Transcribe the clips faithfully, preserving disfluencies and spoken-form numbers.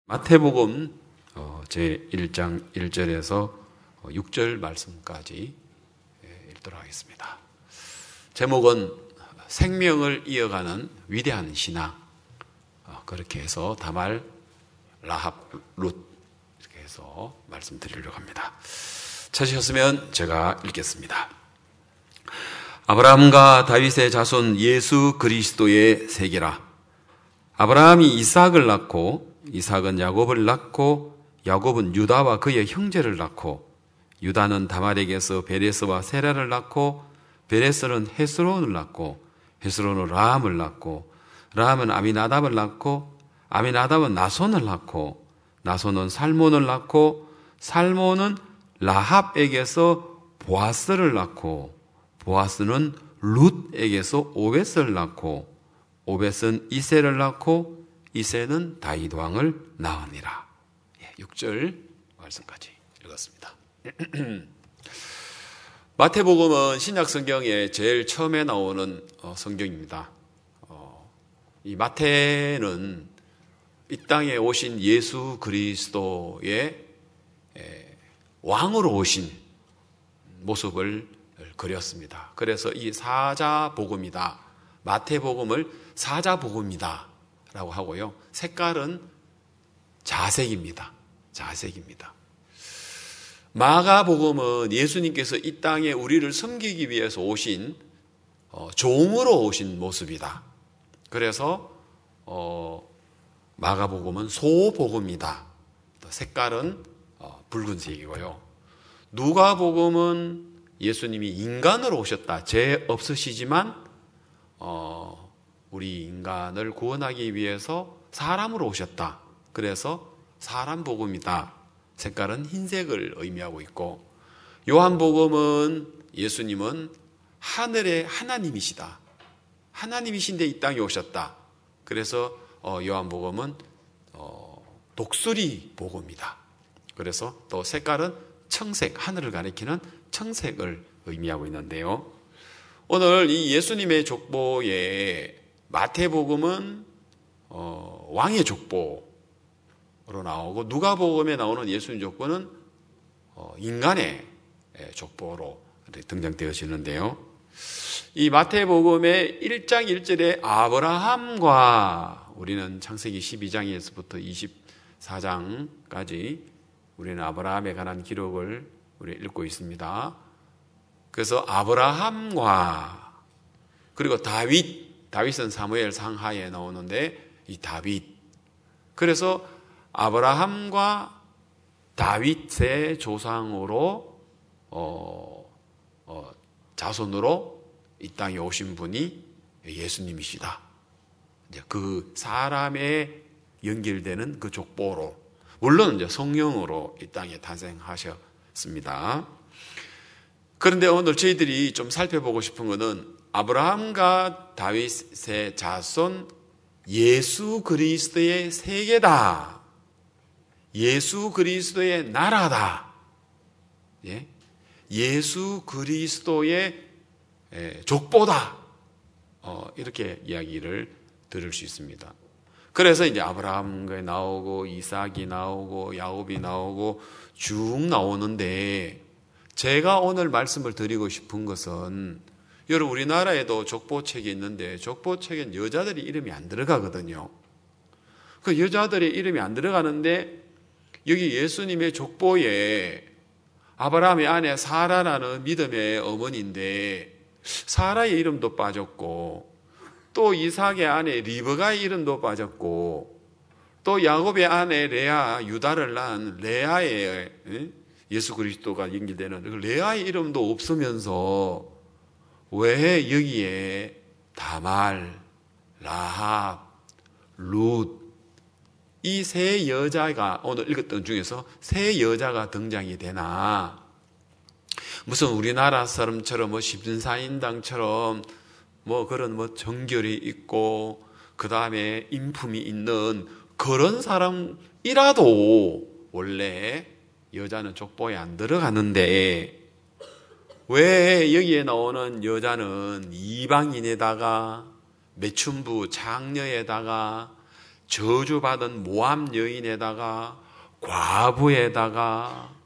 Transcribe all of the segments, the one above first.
마태복음 제일 장 일 절에서 육 절 말씀까지 읽도록 하겠습니다. 제목은 생명을 이어가는 위대한 신앙. 그렇게 해서 다말, 라합, 룻 이렇게 해서 말씀드리려고 합니다. 찾으셨으면 제가 읽겠습니다. 아브라함과 다윗의 자손 예수 그리스도의 세계라. 아브라함이 이삭을 낳고 이삭은 야곱을 낳고 야곱은 유다와 그의 형제를 낳고 유다는 다말에게서 베레스와 세라를 낳고 베레스는 헤스론을 낳고 헤스론은 라함을 낳고 라함은 아미나답을 낳고 아미나답은 나손을 낳고 나손은 살몬을 낳고 살몬은 라합에게서 보아스를 낳고 보아스는 룻에게서 오벳을 낳고 오벳은 이세를 낳고 이세는 다윗 왕을 낳으니라. 육 절 말씀까지 읽었습니다. 마태복음은 신약 성경에 제일 처음에 나오는 성경입니다. 이 마태는 이 땅에 오신 예수 그리스도의 왕으로 오신 모습을 그렸습니다. 그래서 이 사자복음이다. 마태복음을 사자복음이다 라고 하고요. 색깔은 자색입니다. 자색입니다. 마가복음은 예수님께서 이 땅에 우리를 섬기기 위해서 오신 어, 종으로 오신 모습이다. 그래서 어, 마가복음은 소복음이다. 색깔은 어, 붉은색이고요. 누가복음은 예수님이 인간으로 오셨다. 죄 없으시지만 어, 우리 인간을 구원하기 위해서 사람으로 오셨다. 그래서 사람 복음이다. 색깔은 흰색을 의미하고 있고, 요한복음은 예수님은 하늘의 하나님이시다. 하나님이신데 이 땅에 오셨다. 그래서 요한복음은 독수리 복음이다. 그래서 또 색깔은 청색, 하늘을 가리키는 청색을 의미하고 있는데요. 오늘 이 예수님의 족보에 마태복음은 어, 왕의 족보로 나오고 누가복음에 나오는 예수님 족보는 어, 인간의 족보로 등장되어지는데요. 이 마태복음의 일 장 일 절에 아브라함과 우리는 창세기 십이 장에서부터 이십사 장까지 우리는 아브라함에 관한 기록을 우리 읽고 있습니다. 그래서 아브라함과 그리고 다윗, 다윗은 사무엘 상하에 나오는데 이 다윗. 그래서 아브라함과 다윗의 조상으로 어, 어, 자손으로 이 땅에 오신 분이 예수님이시다. 이제 그 사람에 연결되는 그 족보로, 물론 이제 성령으로 이 땅에 탄생하셨습니다. 그런데 오늘 저희들이 좀 살펴보고 싶은 것은 아브라함과 다윗의 자손 예수 그리스도의 세계다. 예수 그리스도의 나라다. 예? 예수 그리스도의 족보다. 어, 이렇게 이야기를 들을 수 있습니다. 그래서 이제 아브라함이 나오고 이삭이 나오고 야곱이 나오고 쭉 나오는데, 제가 오늘 말씀을 드리고 싶은 것은, 여러분 우리나라에도 족보책이 있는데 족보책엔 여자들이 이름이 안 들어가거든요. 그 여자들의 이름이 안 들어가는데 여기 예수님의 족보에 아브라함의 아내 사라라는 믿음의 어머니인데 사라의 이름도 빠졌고, 또 이삭의 아내 리브가의 이름도 빠졌고, 또 야곱의 아내 레아, 유다를 낳은 레아의 예수 그리스도가 연결되는 그 레아의 이름도 없으면서 왜 여기에 다말, 라합, 룻 이 세 여자가 오늘 읽었던 중에서 세 여자가 등장이 되나? 무슨 우리나라 사람처럼 뭐 십진사인당처럼 뭐 그런 뭐 정결이 있고 그 다음에 인품이 있는 그런 사람이라도 원래 여자는 족보에 안 들어가는데, 왜 여기에 나오는 여자는 이방인에다가 매춘부 장녀에다가 저주받은 모함 여인에다가 과부에다가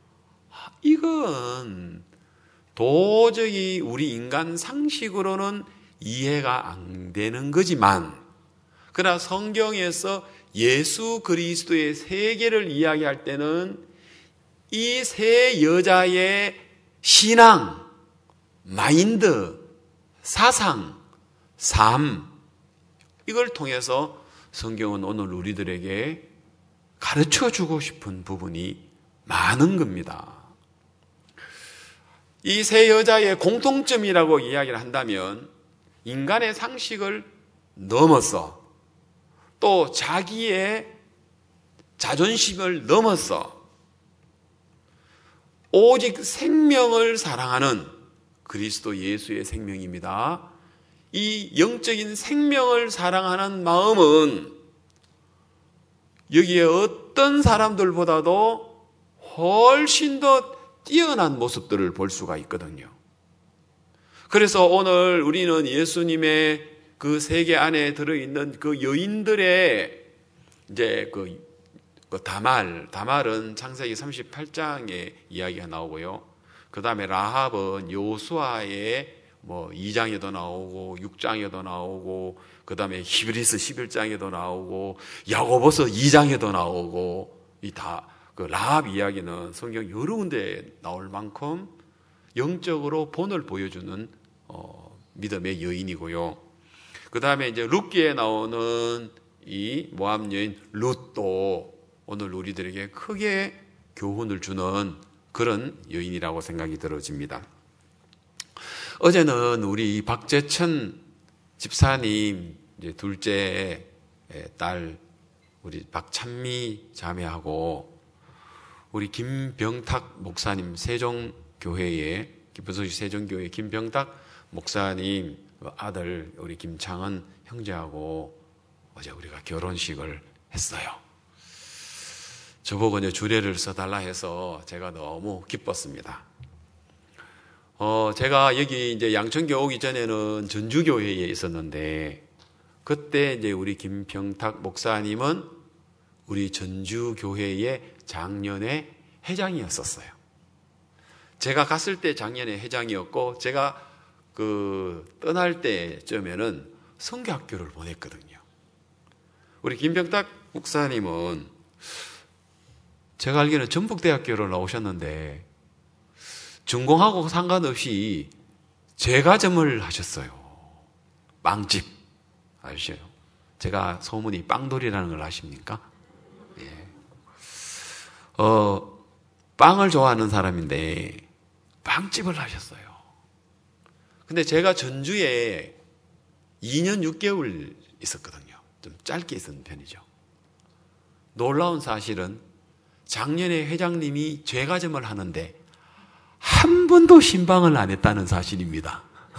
이건 도저히 우리 인간 상식으로는 이해가 안 되는 거지만, 그러나 성경에서 예수 그리스도의 세계를 이야기할 때는 이 세 여자의 신앙, 마인드, 사상, 삶, 이걸 통해서 성경은 오늘 우리들에게 가르쳐 주고 싶은 부분이 많은 겁니다. 이 세 여자의 공통점이라고 이야기를 한다면 인간의 상식을 넘어서 또 자기의 자존심을 넘어서 오직 생명을 사랑하는 그리스도 예수의 생명입니다. 이 영적인 생명을 사랑하는 마음은 여기에 어떤 사람들보다도 훨씬 더 뛰어난 모습들을 볼 수가 있거든요. 그래서 오늘 우리는 예수님의 그 세계 안에 들어있는 그 여인들의 이제 그, 그 다말, 다말은 창세기 삼십팔 장에 이야기가 나오고요. 그 다음에 라합은 요수아의 뭐 이 장에도 나오고 육 장에도 나오고, 그 다음에 히브리서 십일 장에도 나오고 야고보서 이 장에도 나오고, 이 다 그 라합 이야기는 성경 여러 군데 나올 만큼 영적으로 본을 보여주는 어, 믿음의 여인이고요. 그 다음에 이제 룻기에 나오는 이 모함 여인 룻도 오늘 우리들에게 크게 교훈을 주는 그런 여인이라고 생각이 들어집니다. 어제는 우리 박재천 집사님 이제 둘째 딸 우리 박찬미 자매하고 우리 김병탁 목사님, 세종교회의 기쁘소식 세종교회 김병탁 목사님 아들 우리 김창은 형제하고 어제 우리가 결혼식을 했어요. 저보고 이제 주례를 써달라 해서 제가 너무 기뻤습니다. 어, 제가 여기 이제 양천교 오기 전에는 전주교회에 있었는데, 그때 이제 우리 김병탁 목사님은 우리 전주교회의 작년에 회장이었었어요. 제가 갔을 때 작년에 회장이었고, 제가 그 떠날 때쯤에는 성교학교를 보냈거든요. 우리 김병탁 목사님은 제가 알기로는 전북대학교를 나오셨는데 전공하고 상관없이 제과점을 하셨어요. 빵집 아시죠? 제가 소문이 빵돌이라는 걸 아십니까? 예. 어, 빵을 좋아하는 사람인데 빵집을 하셨어요. 근데 제가 전주에 이 년 육 개월 있었거든요. 좀 짧게 있었는 편이죠. 놀라운 사실은 작년에 회장님이 제과점을 하는데 한 번도 신방을 안 했다는 사실입니다.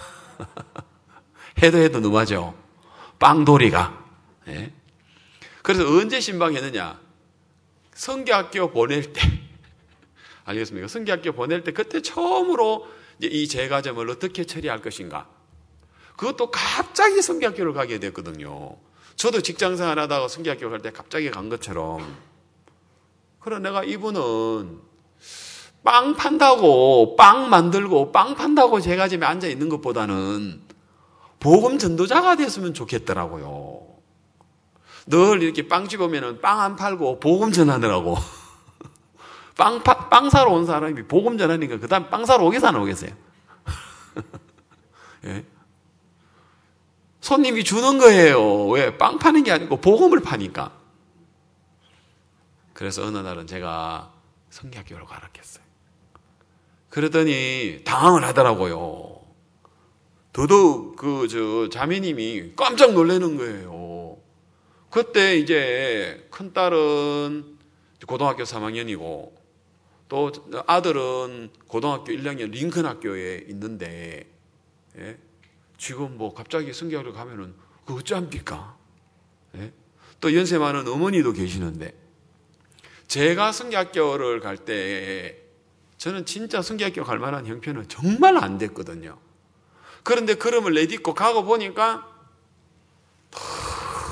해도 해도 너무하죠. 빵돌이가. 예? 그래서 언제 신방했느냐? 성교학교 보낼 때, 알겠습니까? 성교학교 보낼 때 그때 처음으로 이제 이 제과점을 어떻게 처리할 것인가. 그것도 갑자기 성교학교를 가게 됐거든요. 저도 직장생활 하다가 성교학교 갈 때 갑자기 간 것처럼. 그래 내가 이분은 빵 판다고, 빵 만들고, 빵 판다고 제과점에 앉아 있는 것보다는 복음 전도자가 됐으면 좋겠더라고요. 늘 이렇게 빵집 오면은 빵 안 팔고 복음 전하더라고. 빵, 파, 빵 사러 온 사람이 복음 전하니까 그 다음 빵 사러 오겠어, 안 오겠어요? 예? 손님이 주는 거예요. 왜? 빵 파는 게 아니고 복음을 파니까. 그래서 어느 날은 제가 성교학교로 가라켰어요. 그러더니 당황을 하더라고요. 더더욱 그 저 자매님이 깜짝 놀라는 거예요. 그때 이제 큰 딸은 고등학교 삼 학년이고 또 아들은 고등학교 일 학년 링컨 학교에 있는데, 예? 지금 뭐 갑자기 성교학교로 가면은 그 어찌합니까? 예? 또 연세 많은 어머니도 계시는데, 제가 성교학교를 갈 때 저는 진짜 성교학교 갈 만한 형편은 정말 안 됐거든요. 그런데 그럼을 내딛고 가고 보니까 너무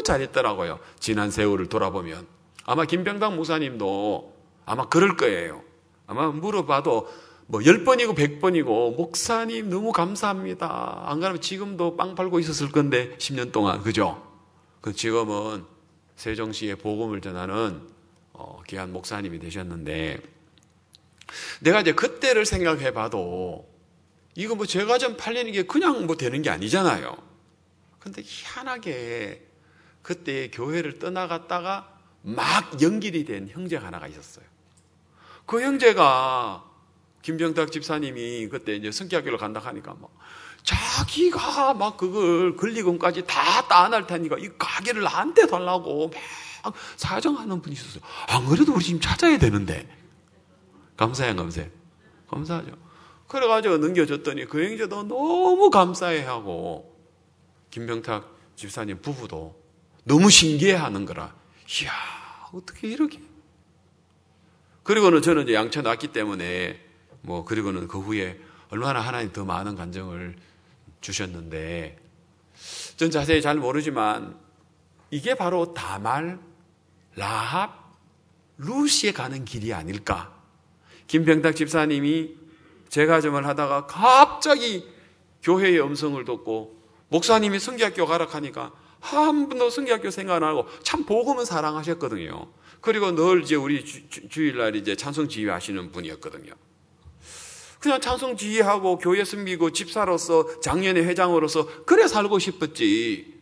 잘했더라고요. 지난 세월을 돌아보면. 아마 김병당 목사님도 아마 그럴 거예요. 아마 물어봐도 뭐 열 번이고 백 번이고 목사님 너무 감사합니다. 안 그러면 지금도 빵 팔고 있었을 건데 십 년 동안. 그죠? 그 지금은 세종시의 복음을 전하는 어, 귀한 목사님이 되셨는데 내가 이제 그때를 생각해 봐도 이거 뭐 제가 좀 팔리는 게 그냥 뭐 되는 게 아니잖아요. 근데 희한하게 그때 교회를 떠나갔다가 막 연결이 된 형제가 하나가 있었어요. 그 형제가 김병탁 집사님이 그때 이제 성기학교를 간다 하니까 막 자기가 막 그걸 권리금까지 다 따낼 테니까 이 가게를 나한테 달라고 막 사정하는 분이 있었어요. 안 그래도 우리 지금 찾아야 되는데. 감사해요, 감사해요. 감사하죠. 그래가지고 넘겨줬더니 그 형제도 너무 감사해하고 김병탁 집사님 부부도 너무 신기해하는 거라. 이야, 어떻게 이렇게. 그리고는 저는 이제 양쳐 낳았기 때문에 뭐 그리고는 그 후에 얼마나 하나님 더 많은 간증을 주셨는데 전 자세히 잘 모르지만 이게 바로 다말, 라합, 루시에 가는 길이 아닐까. 김병탁 집사님이 재가정을 하다가 갑자기 교회의 음성을 듣고 목사님이 성기학교 가라 하니까 한 번도 성기학교 생각 안 하고 참 복음은 사랑하셨거든요. 그리고 늘 이제 우리 주, 주, 주일날 이제 찬송 지휘하시는 분이었거든요. 그냥 찬송 지휘하고 교회 섬기고 집사로서 장년의 회장으로서 그래 살고 싶었지.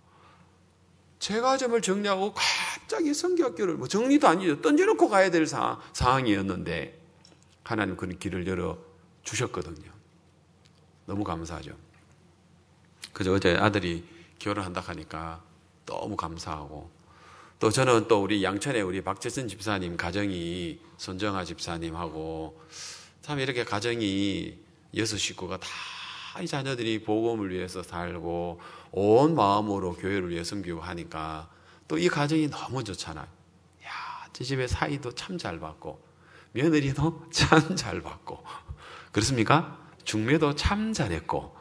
재가점을 정리하고 갑자기 성기학교를 뭐 정리도 아니죠. 던져놓고 가야 될 사, 상황이었는데 하나님 그런 길을 열어 주셨거든요. 너무 감사하죠. 그저 어제 아들이 결혼한다 하니까 너무 감사하고 또 저는 또 우리 양천에 우리 박재선 집사님 가정이 손정아 집사님하고 참 이렇게 가정이 여섯 식구가 다 이 자녀들이 복음을 위해서 살고 온 마음으로 교회를 위해 섬기고 하니까 또 이 가정이 너무 좋잖아요. 야, 저 집에 사이도 참 잘 받고 며느리도 참 잘 받고 그렇습니까? 중매도 참 잘했고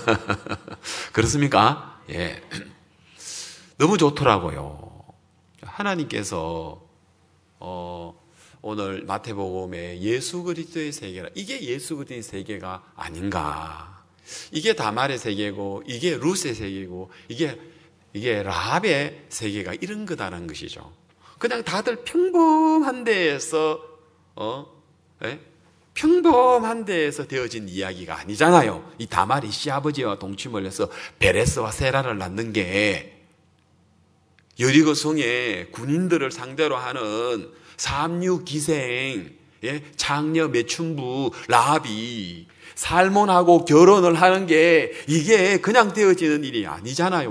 그렇습니까? 예, 너무 좋더라고요. 하나님께서 어, 오늘 마태복음의 예수 그리스도의 세계라 이게 예수 그리스도의 세계가 아닌가? 이게 다말의 세계고 이게 룻의 세계고 이게 이게 라합의 세계가 이런 거다라는 것이죠. 그냥 다들 평범한 데에서 어, 예? 평범한 데에서 되어진 이야기가 아니잖아요. 이 다말이 시아버지와 동침을 해서 베레스와 세라를 낳는 게 여리고 성의 군인들을 상대로 하는 삼류 기생, 예? 장녀 매춘부 라합이 살몬하고 결혼을 하는 게 이게 그냥 되어지는 일이 아니잖아요.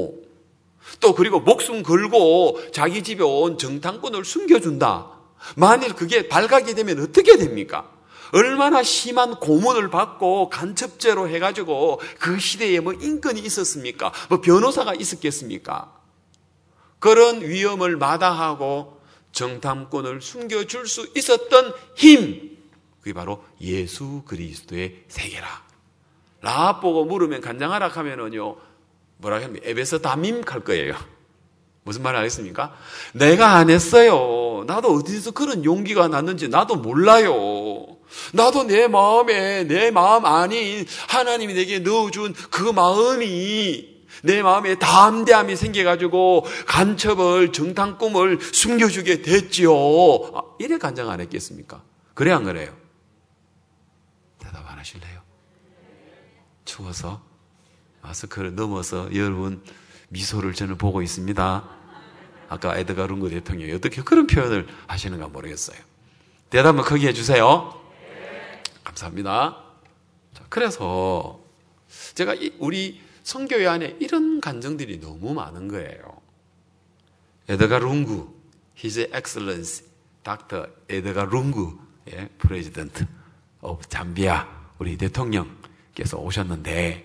또 그리고 목숨 걸고 자기 집에 온 정탐꾼을 숨겨준다. 만일 그게 발각이 되면 어떻게 됩니까? 얼마나 심한 고문을 받고 간첩죄로 해가지고 그 시대에 뭐 인권이 있었습니까? 뭐 변호사가 있었겠습니까? 그런 위험을 마다하고 정탐꾼을 숨겨줄 수 있었던 힘, 그게 바로 예수 그리스도의 세계라. 라합 보고 물으면 간장하라 하면은요, 뭐라 하면 에베서 담임 할 거예요. 무슨 말 하겠습니까? 내가 안 했어요. 나도 어디서 그런 용기가 났는지 나도 몰라요. 나도 내 마음에 내 마음 아닌 하나님이 내게 넣어준 그 마음이 내 마음에 담대함이 생겨가지고 간첩을 정탐꾼을 숨겨주게 됐지요. 아, 이래 간장 안 했겠습니까? 그래 안 그래요? 대답 안 하실래요? 추워서 마스크를 넘어서 여러분 미소를 저는 보고 있습니다. 아까 에드가 룽구 대통령이 어떻게 그런 표현을 하시는가 모르겠어요. 대답은 크게 해주세요. 감사합니다. 자, 그래서 제가 이, 우리 선교회 안에 이런 감정들이 너무 많은 거예요. 에드가 룽구, His Excellency, 닥터 에드가 룽구, 예, President of 잠비아, 우리 대통령께서 오셨는데,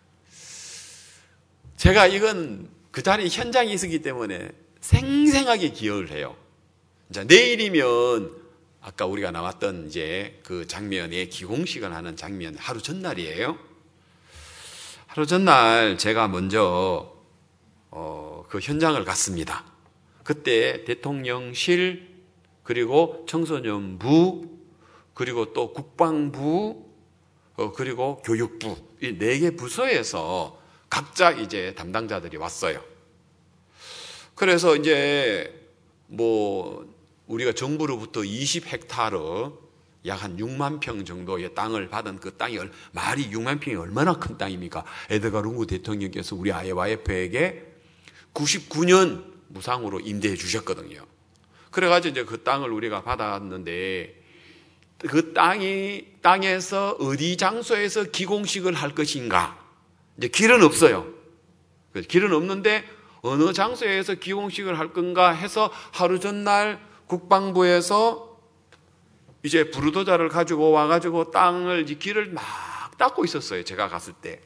제가 이건 그 자리 현장에 있었기 때문에 생생하게 기억을 해요. 자, 내일이면 아까 우리가 나왔던 이제 그 장면의 기공식을 하는 장면 하루 전날이에요. 하루 전날 제가 먼저 어, 그 현장을 갔습니다. 그때 대통령실, 그리고 청소년부, 그리고 또 국방부, 어, 그리고 교육부, 이 네 개 부서에서 각자 이제 담당자들이 왔어요. 그래서 이제 뭐 우리가 정부로부터 이십 헥타르 약 한 육만 평 정도의 땅을 받은 그 땅이 말이 육만 평이 얼마나 큰 땅입니까? 에드가 룽구 대통령께서 우리 아이와이에프에게 구십구 년 무상으로 임대해 주셨거든요. 그래가지고 이제 그 땅을 우리가 받았는데 그 땅이 땅에서 어디 장소에서 기공식을 할 것인가? 이제 길은 없어요. 길은 없는데 어느 장소에서 기공식을 할 건가 해서 하루 전날 국방부에서 이제 부르도자를 가지고 와가지고 땅을 이제 길을 막 닦고 있었어요. 제가 갔을 때.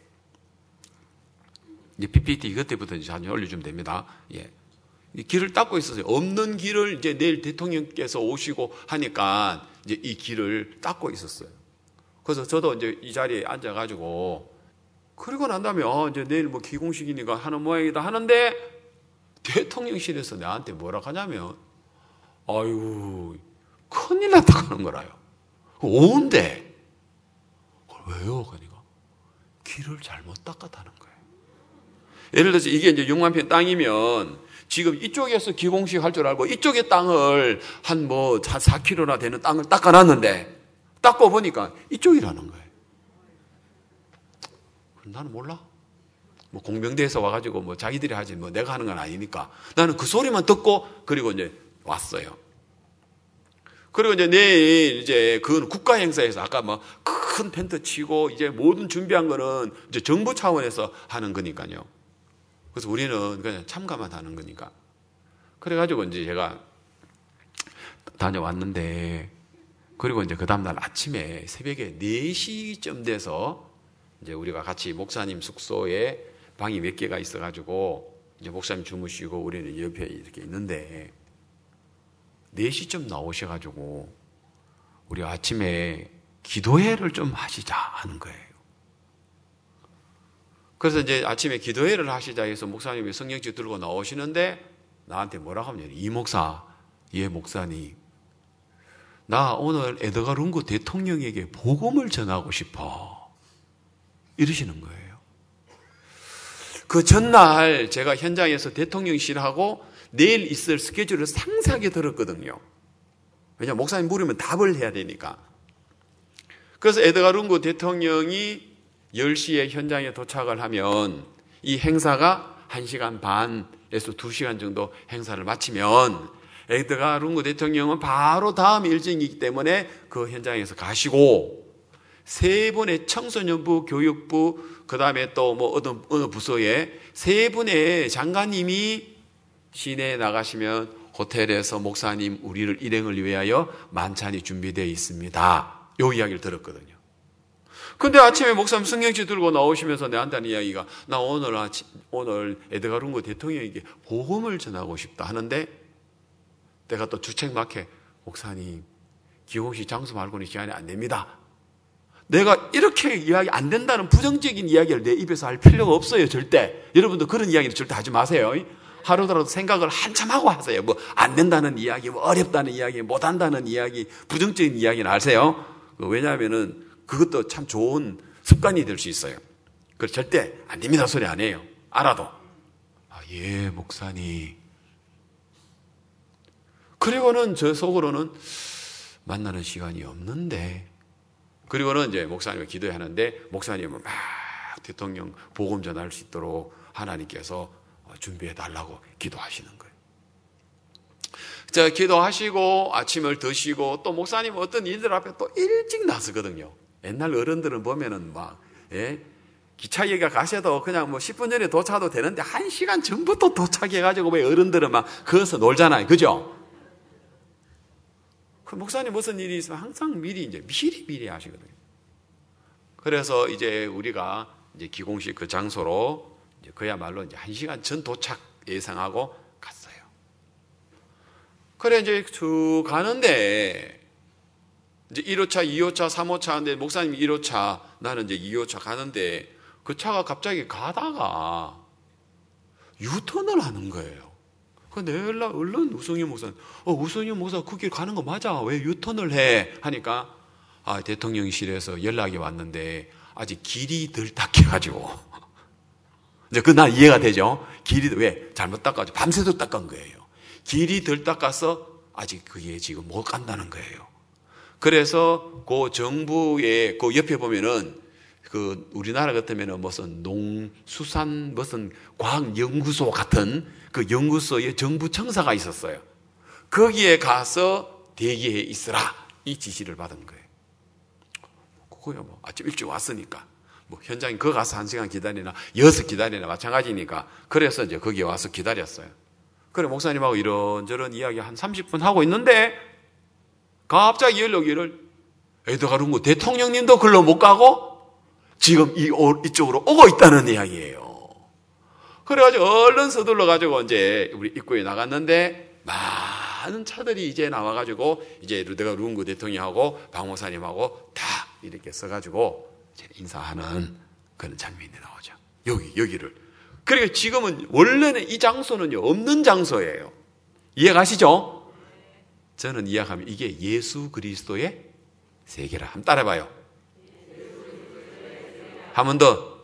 이제 피피티 이것 때부터 이제 한 올려주면 됩니다. 예. 길을 닦고 있었어요. 없는 길을 이제 내일 대통령께서 오시고 하니까 이제 이 길을 닦고 있었어요. 그래서 저도 이제 이 자리에 앉아가지고 그리고 난 다음에 어, 이제 내일 뭐 기공식이니까 하는 모양이다 하는데 대통령실에서 나한테 뭐라 하냐면 아유 큰일 났다고 하는 거라요. 오운데 왜요? 그러니까 길을 잘못 닦았다는 거예요. 예를 들어서 이게 이제 육만 평 땅이면 지금 이쪽에서 기공식 할 줄 알고 이쪽의 땅을 한 뭐 사 킬로미터나 되는 땅을 닦아놨는데 닦고 보니까 이쪽이라는 거예요. 나는 몰라. 뭐 공병대에서 와가지고 뭐 자기들이 하지 뭐 내가 하는 건 아니니까 나는 그 소리만 듣고 그리고 이제 왔어요. 그리고 이제 내일 이제 그 국가 행사에서 아까 뭐 큰 텐트 치고 이제 모든 준비한 거는 이제 정부 차원에서 하는 거니까요. 그래서 우리는 그냥 참가만 하는 거니까. 그래가지고 이제 제가 다녀왔는데 그리고 이제 그 다음날 아침에 새벽에 네 시쯤 돼서 이제 우리가 같이 목사님 숙소에 방이 몇 개가 있어가지고 이제 목사님 주무시고 우리는 옆에 이렇게 있는데 네 시쯤 나오셔가지고 우리 아침에 기도회를 좀 하시자 하는 거예요. 그래서 이제 아침에 기도회를 하시자 해서 목사님이 성경책 들고 나오시는데 나한테 뭐라고 하면 이 목사, 예 목사님, 나 오늘 에드가 룽구 대통령에게 복음을 전하고 싶어 이러시는 거예요. 그 전날 제가 현장에서 대통령실하고 내일 있을 스케줄을 상세하게 들었거든요. 왜냐하면 목사님 물으면 답을 해야 되니까. 그래서 에드가 룽구 대통령이 열 시에 현장에 도착을 하면 이 행사가 한 시간 반에서 두 시간 정도 행사를 마치면 에드가 룽구 대통령은 바로 다음 일정이기 때문에 그 현장에서 가시고 세 분의 청소년부, 교육부, 그 다음에 또 뭐 어느, 어느 부서에 세 분의 장관님이 시내에 나가시면 호텔에서 목사님 우리를 일행을 위하여 만찬이 준비되어 있습니다. 요 이야기를 들었거든요. 근데 아침에 목사님 성경책 들고 나오시면서 내한테 하는 이야기가 나 오늘 아침, 오늘 에드가 룽구 대통령에게 복음을 전하고 싶다 하는데 내가 또 주책 막해 목사님 기공식 장소 말고는 시간이 안 됩니다. 내가 이렇게 이야기 안 된다는 부정적인 이야기를 내 입에서 할 필요가 없어요. 절대. 여러분도 그런 이야기를 절대 하지 마세요. 하루라도 생각을 한참 하고 하세요. 뭐 안 된다는 이야기, 뭐 어렵다는 이야기, 못 한다는 이야기, 부정적인 이야기는 하세요. 왜냐하면은 그것도 참 좋은 습관이 될 수 있어요. 그래서 절대 안 됩니다 소리 안 해요. 알아도. 아, 예, 목사님. 그리고는 저 속으로는 만나는 시간이 없는데, 그리고는 이제 목사님을 기도하는데, 목사님은 막 대통령 복음 전할 수 있도록 하나님께서 준비해 달라고 기도하시는 거예요. 자, 기도하시고 아침을 드시고 또 목사님 어떤 일들 앞에 또 일찍 나서거든요. 옛날 어른들은 보면은 막, 예, 기차역에 가셔도 그냥 뭐 십 분 전에 도착도 되는데 한 시간 전부터 도착해가지고 왜 어른들은 막 거기서 놀잖아요. 그죠? 그 목사님 무슨 일이 있으면 항상 미리 이제 미리 미리 하시거든요. 그래서 이제 우리가 이제 기공식 그 장소로 이제 그야말로 이제 한 시간 전 도착 예상하고 갔어요. 그래 이제 쭉 가는데 이제 일 호차, 이 호차, 삼 호차 하는데 목사님이 일 호차, 나는 이제 이 호차 가는데 그 차가 갑자기 가다가 유턴을 하는 거예요. 내가 얼른 우성윤 목사, 어, 우성윤 목사 그 길 가는 거 맞아. 왜 유턴을 해? 하니까, 아, 대통령실에서 연락이 왔는데, 아직 길이 덜 닦여가지고. 이제 그날 이해가 되죠? 길이, 왜? 잘못 닦아가지고 밤새도록 닦은 거예요. 길이 덜 닦아서 아직 그게 지금 못 간다는 거예요. 그래서 그 정부의 그 옆에 보면은 그 우리나라 같으면은 무슨 농수산 무슨 과학연구소 같은 그 연구소에 정부 청사가 있었어요. 거기에 가서 대기해 있으라 이 지시를 받은 거예요. 그거야 뭐 아침 일찍 왔으니까 뭐 현장에 거기 가서 한 시간 기다리나 여섯 기다리나 마찬가지니까 그래서 이제 거기에 와서 기다렸어요. 그래 목사님하고 이런저런 이야기 한 삼십 분 하고 있는데 갑자기 연락이를 에드가르 대통령님도 글로 못 가고 지금 이, 이쪽으로 오고 있다는 이야기예요. 그래가지고 얼른 서둘러 가지고 이제 우리 입구에 나갔는데 많은 차들이 이제 나와가지고 이제 내가 룽구 대통령하고 박 목사님하고 다 이렇게 써가지고 이제 인사하는 그런 장면이 나오죠. 여기 여기를. 그러니까 지금은 원래는 이 장소는요 없는 장소예요. 이해가시죠? 저는 이해하면 이게 예수 그리스도의 세계라. 한번 따라해봐요. 한 번 더.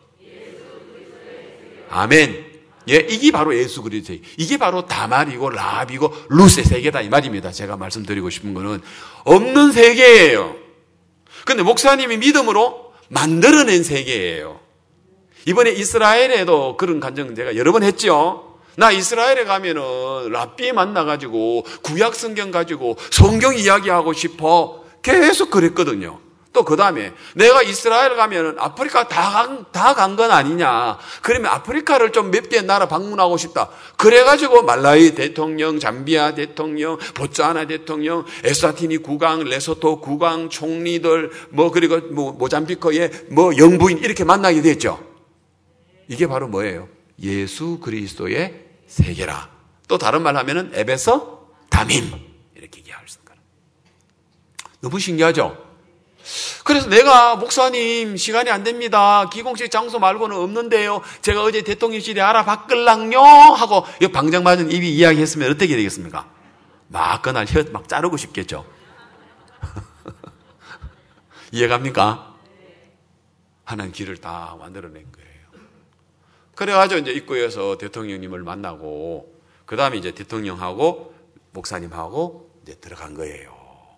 아멘. 예, 이게 바로 예수 그리스도의 이게 바로 다말이고 라비고 루스의 세계다 이 말입니다. 제가 말씀드리고 싶은 거는 없는 세계예요. 근데 목사님이 믿음으로 만들어낸 세계예요. 이번에 이스라엘에도 그런 간증 제가 여러 번 했죠. 나 이스라엘에 가면은 랍비 만나가지고 구약 성경 가지고 성경 이야기하고 싶어 계속 그랬거든요. 또 그 다음에 내가 이스라엘 가면은 아프리카 다 간 건 아니냐. 그러면 아프리카를 좀 몇 개 나라 방문하고 싶다. 그래가지고 말라위 대통령, 잠비아 대통령, 보츠와나 대통령, 에스와티니 국왕, 레소토 국왕, 총리들, 뭐 그리고 뭐 모잠비크의 뭐 영부인 이렇게 만나게 됐죠. 이게 바로 뭐예요? 예수 그리스도의 세계라. 또 다른 말 하면은 에베소 담임 이렇게 얘기할 수 있는 거예요. 너무 신기하죠? 그래서 내가 목사님 시간이 안 됩니다. 기공식 장소 말고는 없는데요. 제가 어제 대통령실에 알아봤걸랑요 하고 방장 맞은 입이 이야기했으면 어떻게 되겠습니까? 막 그날 혀 막 자르고 싶겠죠. 이해갑니까? 하나님 길을 다 만들어낸 거예요. 그래가지고 이제 입구에서 대통령님을 만나고 그 다음에 이제 대통령하고 목사님하고 이제 들어간 거예요.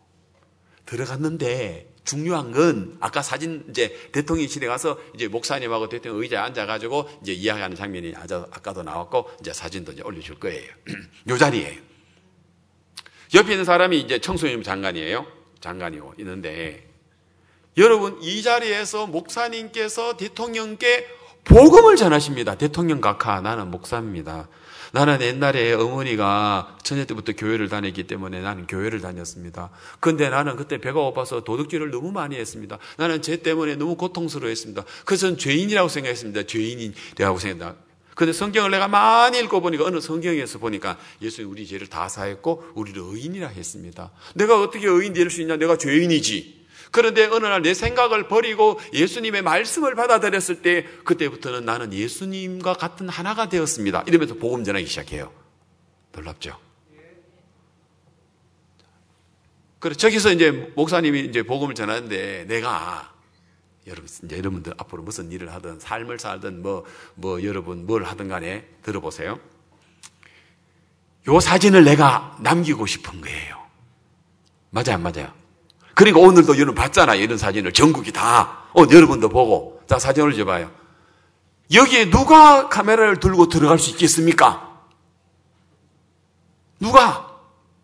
들어갔는데 중요한 건 아까 사진 이제 대통령실에 가서 이제 목사님하고 대통령 의자에 앉아가지고 이제 이야기하는 장면이 아까도 나왔고 이제 사진도 이제 올려줄 거예요. 요 자리에요. 옆에 있는 사람이 이제 청소년 장관이에요. 장관이고 있는데 여러분 이 자리에서 목사님께서 대통령께 복음을 전하십니다. 대통령 각하 나는 목사입니다. 나는 옛날에 어머니가 처녀 때부터 교회를 다녔기 때문에 나는 교회를 다녔습니다. 그런데 나는 그때 배가 고파서 도둑질을 너무 많이 했습니다. 나는 죄 때문에 너무 고통스러워했습니다. 그래서 저는 죄인이라고 생각했습니다. 죄인이라고 생각합니다. 그런데 성경을 내가 많이 읽어보니까 어느 성경에서 보니까 예수님 우리 죄를 다 사했고 우리를 의인이라 했습니다. 내가 어떻게 의인 될 수 있냐? 내가 죄인이지. 그런데 어느 날 내 생각을 버리고 예수님의 말씀을 받아들였을 때 그때부터는 나는 예수님과 같은 하나가 되었습니다. 이러면서 복음 전하기 시작해요. 놀랍죠? 그래 저기서 이제 목사님이 이제 복음을 전하는데 내가 여러분 이제 여러분들 앞으로 무슨 일을 하든 삶을 살든 뭐 뭐 여러분 뭘 하든 간에 들어보세요. 요 사진을 내가 남기고 싶은 거예요. 맞아요, 안 맞아요? 그러니까 오늘도 여러분 봤잖아요. 이런 사진을 전국이 다. 어, 여러분도 보고. 자, 사진 올려봐요. 여기에 누가 카메라를 들고 들어갈 수 있겠습니까? 누가?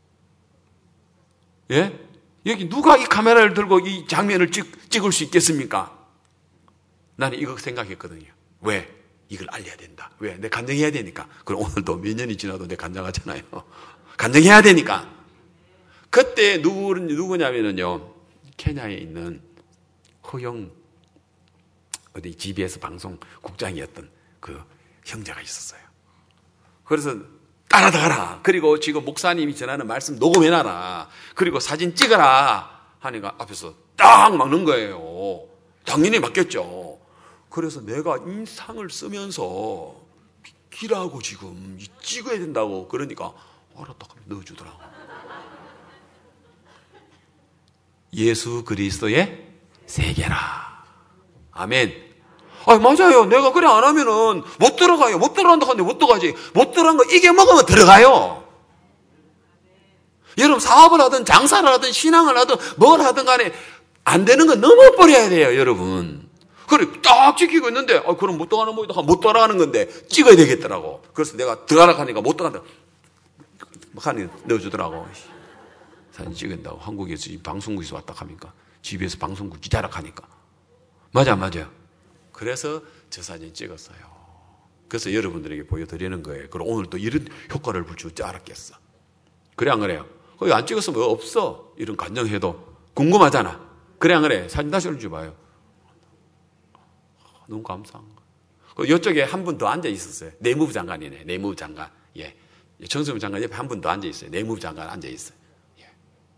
예? 여기 누가 이 카메라를 들고 이 장면을 찍, 찍을 수 있겠습니까? 나는 이거 생각했거든요. 왜? 이걸 알려야 된다. 왜? 내 간증해야 되니까. 그럼 오늘도 몇 년이 지나도 내 간증하잖아요. 간증해야 되니까. 그때 누구, 누구냐면요. 케냐에 있는 허영, 어디 지비에스 방송 국장이었던 그 형제가 있었어요. 그래서 따라다가라. 그리고 지금 목사님이 전하는 말씀 녹음해놔라. 그리고 사진 찍어라. 하니까 앞에서 딱 막는 거예요. 당연히 맞겠죠. 그래서 내가 이 상을 쓰면서 세기라고 지금 찍어야 된다고 그러니까 알았다 하면 넣어주더라고. 예수 그리스도의 세계라. 아멘. 아, 맞아요. 내가 그래 안 하면은 못 들어가요. 못 들어간다 하는데 못 들어가지. 못 들어간 거 이겨 먹으면 들어가요. 여러분 사업을 하든 장사를 하든 신앙을 하든 뭘 하든 간에 안 되는 건 넘어버려야 돼요, 여러분. 그래 딱 지키고 있는데 아, 그럼 못 들어가는 뭐다 못 들어가는 건데 찍어야 되겠더라고. 그래서 내가 들어가라 하니까 못 들어간다. 하니 넣어주더라고. 사진 찍은다고 한국에서 방송국에서 왔다 하니까 집에서 방송국 기자락 하니까 맞아 맞아요. 그래서 저 사진 찍었어요. 그래서 여러분들에게 보여드리는 거예요. 그리고 오늘 또 이런 효과를 볼 줄 알았겠어. 그래 안 그래요? 거기 안 찍었으면 없어. 이런 간정해도 궁금하잖아. 그래 안 그래? 사진 다시 올려줘봐요. 너무 감사한 거. 이쪽에 한 분 더 앉아 있었어요. 내무부 장관이네. 내무부 장관. 예. 정세훈 장관 옆에 한 분 더 앉아 있어요. 내무부 장관 앉아 있어요. 예.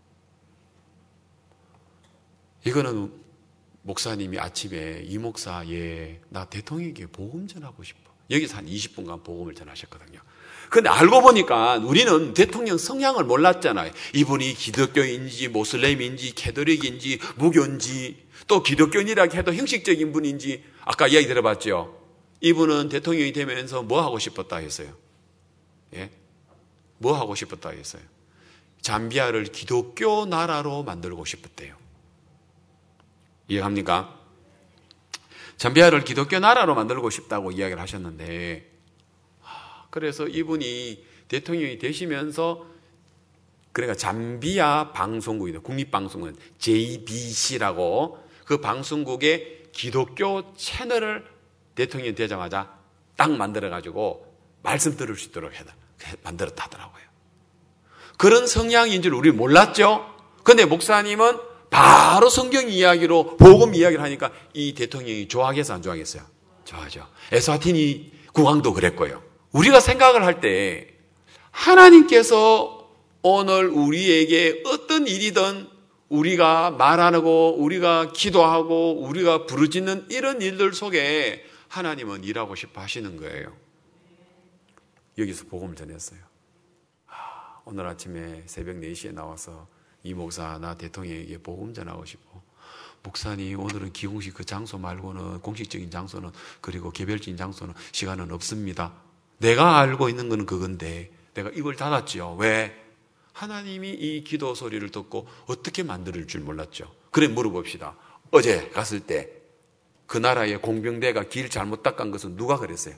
이거는 목사님이 아침에 이 목사, 예, 나 대통령에게 복음 전하고 싶어. 여기서 한 이십 분간 복음을 전하셨거든요. 근데 알고 보니까 우리는 대통령 성향을 몰랐잖아요. 이분이 기독교인지 모슬렘인지 캐톨릭인지 무교인지 또 기독교인이라 해도 형식적인 분인지 아까 이야기 들어봤죠. 이분은 대통령이 되면서 뭐 하고 싶었다 했어요? 예? 뭐 하고 싶었다 했어요? 잠비아를 기독교 나라로 만들고 싶었대요. 이해합니까? 잠비아를 기독교 나라로 만들고 싶다고 이야기를 하셨는데 그래서 이분이 대통령이 되시면서 그러니까 잠비아 방송국이다. 국립방송은 제이비씨라고 그 방송국의 기독교 채널을 대통령이 되자마자 딱 만들어가지고 말씀 들을 수 있도록 해다 만들었다 하더라고요. 그런 성향인 줄 우리 몰랐죠? 근데 목사님은 바로 성경 이야기로 복음 이야기를 하니까 이 대통령이 좋아하겠어 안 좋아하겠어요? 좋아하죠. 에스와티니 국왕도 그랬고요. 우리가 생각을 할 때 하나님께서 오늘 우리에게 어떤 일이든 우리가 말하고 우리가 기도하고 우리가 부르짖는 이런 일들 속에 하나님은 일하고 싶어 하시는 거예요. 여기서 복음을 전했어요. 아, 오늘 아침에 새벽 네 시에 나와서 이 목사 나 대통령에게 복음 전하고 싶어. 목사님 오늘은 기공식 그 장소 말고는 공식적인 장소는 그리고 개별적인 장소는 시간은 없습니다. 내가 알고 있는 건 그건데 내가 입을 닫았죠. 왜? 하나님이 이 기도 소리를 듣고 어떻게 만들 줄 몰랐죠. 그래 물어봅시다. 어제 갔을 때 그 나라의 공병대가 길 잘못 닦은 것은 누가 그랬어요?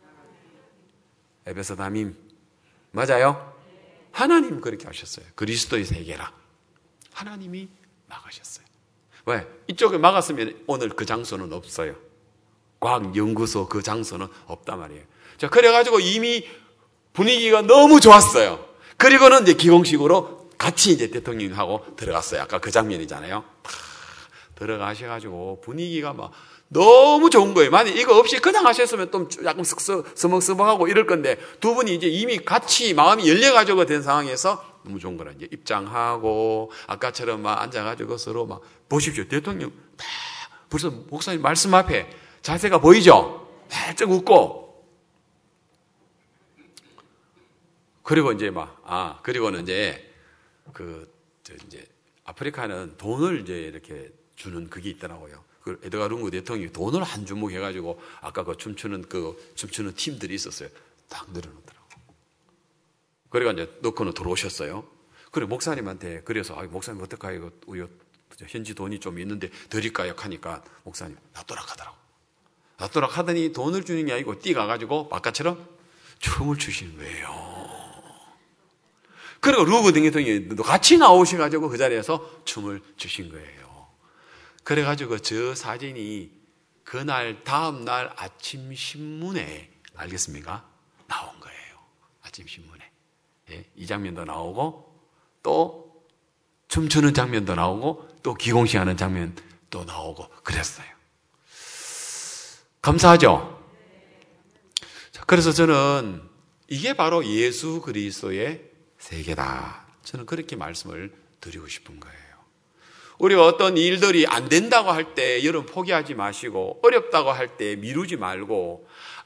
에베소 담임 맞아요? 하나님 그렇게 하셨어요. 그리스도의 세계라. 하나님이 막으셨어요. 왜? 이쪽에 막았으면 오늘 그 장소는 없어요. 과학연구소 그 장소는 없단 말이에요. 자, 그래가지고 이미 분위기가 너무 좋았어요. 그리고는 이제 기공식으로 같이 이제 대통령하고 들어갔어요. 아까 그 장면이잖아요. 다 들어가셔가지고 분위기가 막 너무 좋은 거예요. 만약 이거 없이 그냥 하셨으면 좀 약간 서먹서먹하고 이럴 건데 두 분이 이제 이미 같이 마음이 열려가지고 된 상황에서 너무 좋은 거라 이제 입장하고 아까처럼 막 앉아가지고 서로 막 보십시오. 대통령 막 벌써 목사님 말씀 앞에 자세가 보이죠? 활짝 웃고 그리고 이제 막 아 그리고는 이제 그 저 이제 아프리카는 돈을 이제 이렇게 주는 그게 있더라고요. 그 에드가 룽구 대통령이 돈을 한 주먹 해가지고 아까 그 춤추는 그 춤추는 팀들이 있었어요. 딱 늘어놓더라고. 그래가 이제 넣고는 들어오셨어요. 그래 목사님한테 그래서 아 목사님 어떡해요? 이거 현지 돈이 좀 있는데 드릴까요? 하니까 목사님 놔둬라 하더라고. 놔둬라 하더니 돈을 주는 게 아니고 뛰가가지고 바깥처럼 춤을 추시는 거예요. 그리고 루브 대통령이 같이 나오셔가지고 그 자리에서 춤을 추신 거예요. 그래가지고 저 사진이 그날 다음날 아침 신문에 알겠습니까? 나온 거예요. 아침 신문에. 예, 이 장면도 나오고 또 춤추는 장면도 나오고 또 기공식하는 장면도 나오고 그랬어요. 감사하죠? 자, 그래서 저는 이게 바로 예수 그리스도의 세계다. 저는 그렇게 말씀을 드리고 싶은 거예요. 우리가 어떤 일들이 안 된다고 할 때 여러분 포기하지 마시고 어렵다고 할 때 미루지 말고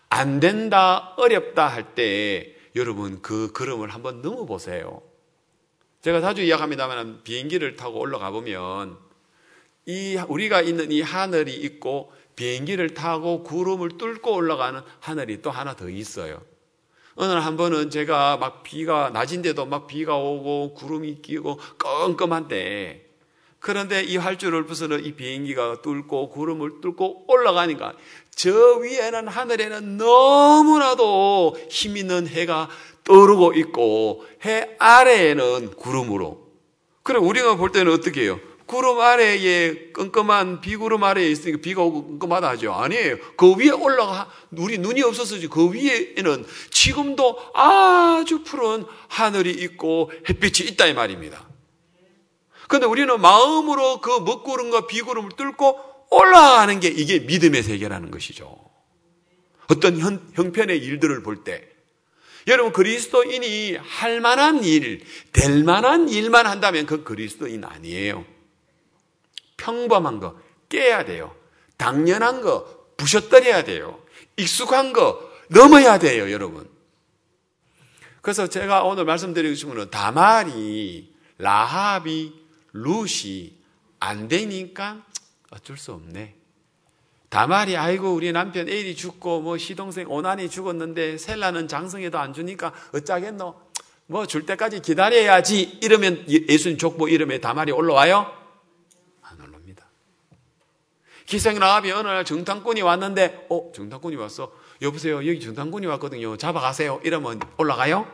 안 된다, 어렵다 할 때 여러분 그 걸음을 한번 넘어보세요. 제가 자주 이야기합니다만 비행기를 타고 올라가 보면 이 우리가 있는 이 하늘이 있고 비행기를 타고 구름을 뚫고 올라가는 하늘이 또 하나 더 있어요. 어느 날 한 번은 제가 막 비가 낮인데도 막 비가 오고 구름이 끼고 껌껌한데, 그런데 이 활주를 부수는 이 비행기가 뚫고 구름을 뚫고 올라가니까 저 위에는 하늘에는 너무나도 힘 있는 해가 떠오르고 있고 해 아래에는 구름으로. 그래 우리가 볼 때는 어떻게 해요? 구름 아래에 껌껌한 비구름 아래에 있으니까 비가 오고 껌껌하다 하죠. 아니에요. 그 위에 올라가 우리 눈이 없었어지. 그 위에는 지금도 아주 푸른 하늘이 있고 햇빛이 있다 이 말입니다. 그런데 우리는 마음으로 그 먹구름과 비구름을 뚫고 올라가는 게 이게 믿음의 세계라는 것이죠. 어떤 형, 형편의 일들을 볼 때 여러분 그리스도인이 할 만한 일, 될 만한 일만 한다면 그 그리스도인 아니에요. 평범한 거 깨야 돼요. 당연한 거 부셔뜨려야 돼요. 익숙한 거 넘어야 돼요, 여러분. 그래서 제가 오늘 말씀드리고 싶은 건 다말이, 라합이, 룻이 안 되니까 어쩔 수 없네. 다말이 아이고 우리 남편 에일이 죽고 뭐 시동생 오난이 죽었는데 셀라는 장성에도 안 주니까 어쩌겠노? 뭐 줄 때까지 기다려야지. 이러면 예수님 족보 이름에 다말이 올라와요? 안 올라옵니다. 기생 라합이 어느 날 정탐꾼이 왔는데 어? 정탐꾼이 왔어? 여보세요 여기 정탐꾼이 왔거든요. 잡아가세요. 이러면 올라가요?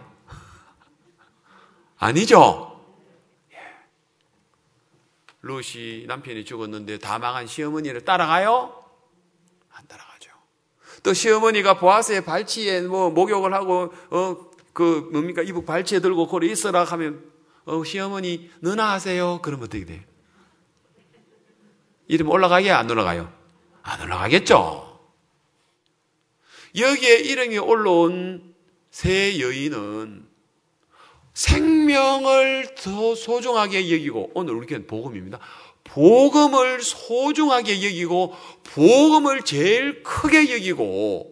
아니죠. 룻이 남편이 죽었는데 다 망한 시어머니를 따라가요? 안 따라가죠. 또 시어머니가 보아스의 발치에 뭐 목욕을 하고 어 그 뭡니까 이북 발치에 들고 거기 있어라 하면 어 시어머니 너나 하세요. 그러면 어떻게 돼요? 이름 올라가게 안 올라가요? 안 올라가겠죠. 여기에 이름이 올라온 세 여인은 생명을 더 소중하게 여기고, 오늘 우리 교회는 복음입니다. 복음을 소중하게 여기고 복음을 제일 크게 여기고,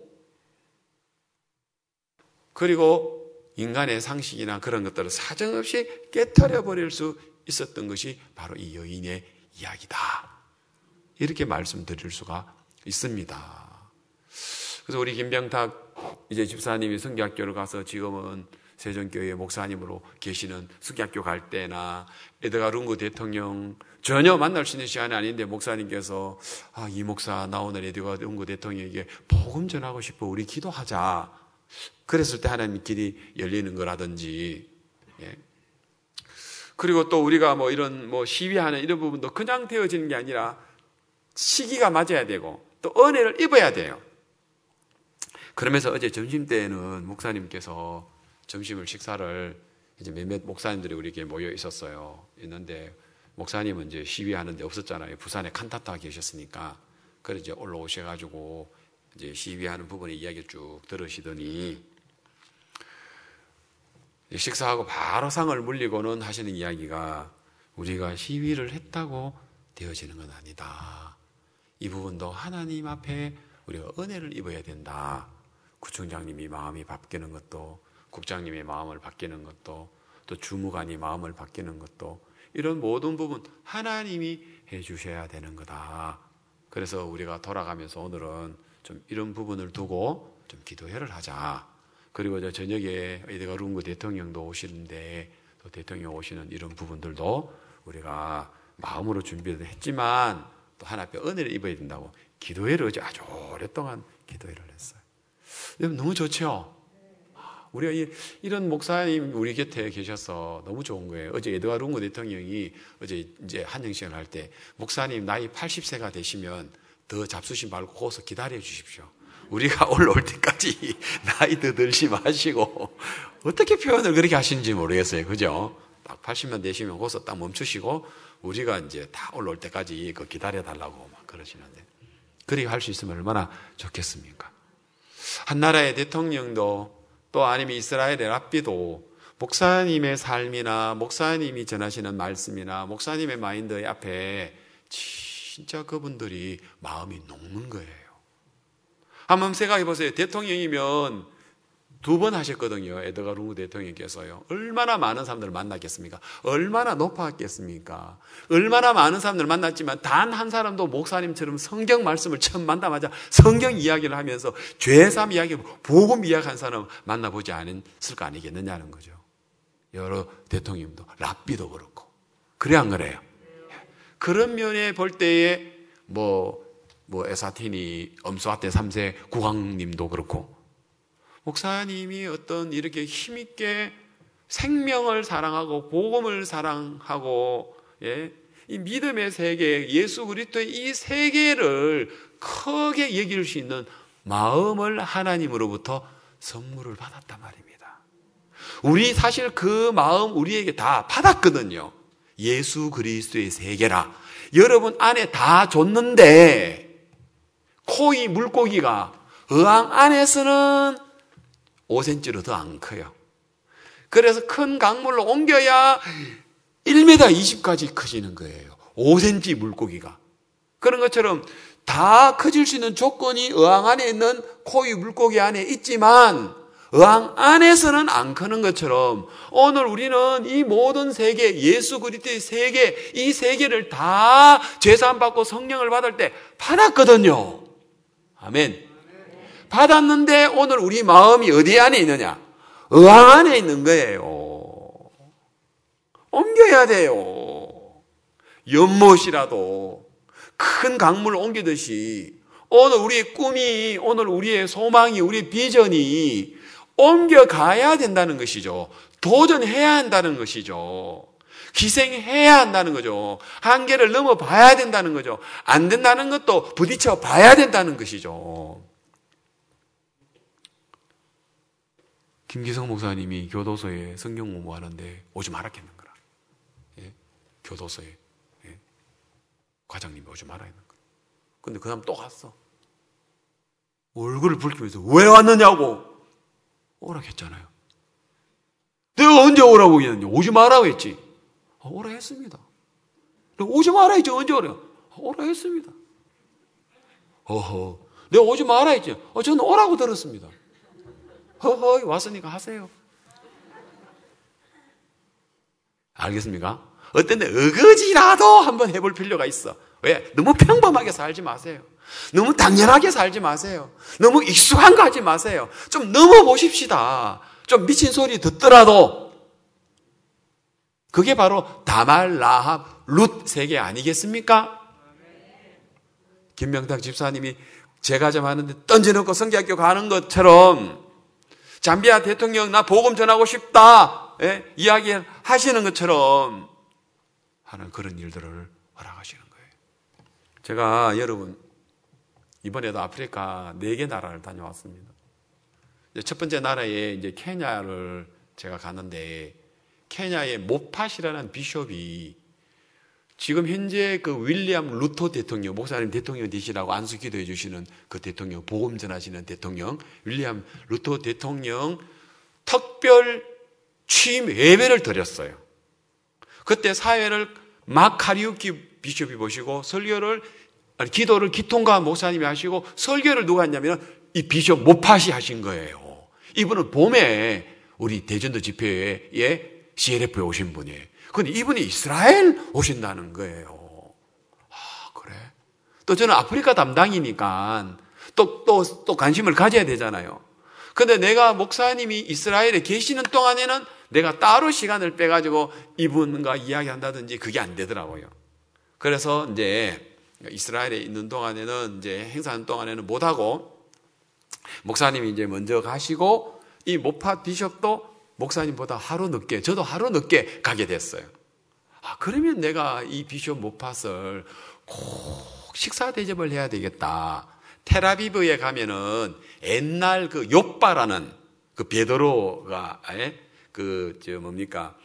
그리고 인간의 상식이나 그런 것들을 사정없이 깨트려 버릴 수 있었던 것이 바로 이 여인의 이야기다. 이렇게 말씀드릴 수가 있습니다. 그래서 우리 김병탁 이제 집사님이 성교학교를 가서 지금은 세종교회 목사님으로 계시는 숙학교 갈 때나 에드가 룽구 대통령 전혀 만날 수 있는 시간이 아닌데 목사님께서 아, 이 목사 나 오늘 에드가 룽구 대통령에게 복음 전하고 싶어 우리 기도하자. 그랬을 때 하나님 길이 열리는 거라든지, 예. 그리고 또 우리가 뭐 이런 뭐 시위하는 이런 부분도 그냥 되어지는 게 아니라 시기가 맞아야 되고 또 은혜를 입어야 돼요. 그러면서 어제 점심 때에는 목사님께서 점심을 식사를 이제 몇몇 목사님들이 우리에게 모여 있었어요. 있는데 목사님은 이제 시위하는데 없었잖아요. 부산에 칸타타 계셨으니까. 그래서 이제 올라오셔가지고 이제 시위하는 부분의 이야기를 쭉 들으시더니 식사하고 바로 상을 물리고는 하시는 이야기가 우리가 시위를 했다고 되어지는 건 아니다. 이 부분도 하나님 앞에 우리가 은혜를 입어야 된다. 구청장님이 마음이 바뀌는 것도, 국장님의 마음을 바뀌는 것도, 또 주무관이 마음을 바뀌는 것도, 이런 모든 부분 하나님이 해주셔야 되는 거다. 그래서 우리가 돌아가면서 오늘은 좀 이런 부분을 두고 좀 기도회를 하자. 그리고 저 저녁에 에드가 룽구 대통령도 오시는데 또 대통령 오시는 이런 부분들도 우리가 마음으로 준비를 했지만 또 하나 앞에 은혜를 입어야 된다고 기도회를 어제 아주 오랫동안 기도회를 했어요. 너무 좋죠? 우리가 이, 이런 목사님 우리 곁에 계셔서 너무 좋은 거예요. 어제 에드가 룽구 대통령이 어제 이제 한영식을 할 때 목사님 나이 팔십 세가 되시면 더 잡수시 말고 거기서 기다려 주십시오. 우리가 올라올 때까지 나이 더 들지 마시고, 어떻게 표현을 그렇게 하시는지 모르겠어요. 그죠? 딱 팔십 년 되시면 거기서 딱 멈추시고 우리가 이제 다 올라올 때까지 그 기다려 달라고 막 그러시는데, 그렇게 할 수 있으면 얼마나 좋겠습니까? 한 나라의 대통령도 또 아니면 이스라엘의 랍비도 목사님의 삶이나 목사님이 전하시는 말씀이나 목사님의 마인드 앞에 진짜 그분들이 마음이 녹는 거예요. 한번 생각해 보세요. 대통령이면 두 번 하셨거든요. 에드가 룽구 대통령께서요. 얼마나 많은 사람들을 만났겠습니까? 얼마나 높았겠습니까? 얼마나 많은 사람들을 만났지만 단 한 사람도 목사님처럼 성경 말씀을 처음 만나자마자 성경 이야기를 하면서 죄삼 이야기, 복음 이야기한 사람 만나보지 않았을 거 아니겠느냐는 거죠. 여러 대통령도, 랍비도 그렇고. 그래 안 그래요? 그런 면에 볼 때에 뭐, 뭐 에사티니 엄수아테 삼 세 국왕님도 그렇고, 목사님이 어떤 이렇게 힘있게 생명을 사랑하고 복음을 사랑하고, 예, 이 믿음의 세계, 예수 그리스도의 이 세계를 크게 여길 수 있는 마음을 하나님으로부터 선물을 받았단 말입니다. 우리 사실 그 마음 우리에게 다 받았거든요. 예수 그리스도의 세계라. 여러분 안에 다 줬는데 코이 물고기가 어항 안에서는 오 센티미터로 더 안 커요. 그래서 큰 강물로 옮겨야 일 미터 이십까지 커지는 거예요. 오 센티미터 물고기가. 그런 것처럼 다 커질 수 있는 조건이 어항 안에 있는 코이 물고기 안에 있지만 어항 안에서는 안 크는 것처럼 오늘 우리는 이 모든 세계, 예수 그리스도의 세계, 이 세계를 다 죄사함 받고 성령을 받을 때 받았거든요. 아멘. 받았는데 오늘 우리 마음이 어디 안에 있느냐? 어항 안에 있는 거예요. 옮겨야 돼요. 연못이라도 큰 강물을 옮기듯이 오늘 우리의 꿈이, 오늘 우리의 소망이, 우리의 비전이 옮겨가야 된다는 것이죠. 도전해야 한다는 것이죠. 희생해야 한다는 거죠. 한계를 넘어봐야 된다는 거죠. 안 된다는 것도 부딪혀 봐야 된다는 것이죠. 김기성 목사님이 교도소에 성경 공부하는데 오지 말았겠는가? 예? 교도소에 예? 과장님이 오지 말아야 했는 거야. 근데 그 다음 또 갔어. 얼굴을 붉히면서 왜 왔느냐고 오라고 했잖아요. 내가 언제 오라고 했느냐? 오지 말라고 했지. 아, 오라 했습니다. 오지 말아 했지. 언제 오라? 아, 오라 했습니다. 어허, 내가 오지 말아 했지. 아, 저는 오라고 들었습니다. 허허, 왔으니까 하세요. 알겠습니까? 어떤 데 어거지라도 한번 해볼 필요가 있어. 왜? 너무 평범하게 살지 마세요. 너무 당연하게 살지 마세요. 너무 익숙한 거 하지 마세요. 좀 넘어보십시다. 좀 미친 소리 듣더라도. 그게 바로 다말, 라합, 룻 세계 아니겠습니까? 김명탁 집사님이 제과점 하는데 던져놓고 성경학교 가는 것처럼 잠비아 대통령 나 복음 전하고 싶다 예? 이야기 하시는 것처럼 하는 그런 일들을 허락하시는 거예요. 제가 여러분 이번에도 아프리카 네 개 나라를 다녀왔습니다. 첫 번째 나라에 이제 케냐를 제가 갔는데 케냐의 모팟이라는 비숍이 지금 현재 그 윌리엄 루터 대통령, 목사님 대통령 되시라고 안수 기도해 주시는 그 대통령, 복음 전하시는 대통령, 윌리엄 루터 대통령 특별 취임 예배를 드렸어요. 그때 사회를 마카리우키 비숍이 보시고 설교를, 아니, 기도를 기통가 목사님이 하시고 설교를 누가 했냐면 이 비숍 모팟이 하신 거예요. 이분은 봄에 우리 대전도 집회에 씨엘에프에 오신 분이에요. 근데 이분이 이스라엘 오신다는 거예요. 아, 그래? 또 저는 아프리카 담당이니까 또, 또, 또 관심을 가져야 되잖아요. 근데 내가 목사님이 이스라엘에 계시는 동안에는 내가 따로 시간을 빼가지고 이분과 이야기한다든지 그게 안 되더라고요. 그래서 이제 이스라엘에 있는 동안에는 이제 행사하는 동안에는 못하고 목사님이 이제 먼저 가시고 이 모팟 비숍도 목사님보다 하루 늦게, 저도 하루 늦게 가게 됐어요. 아, 그러면 내가 이 비숍 모팟을 꼭 식사 대접을 해야 되겠다. 텔아비브에 가면은 옛날 그 욥바라는 그 베드로가, 그, 저 뭡니까,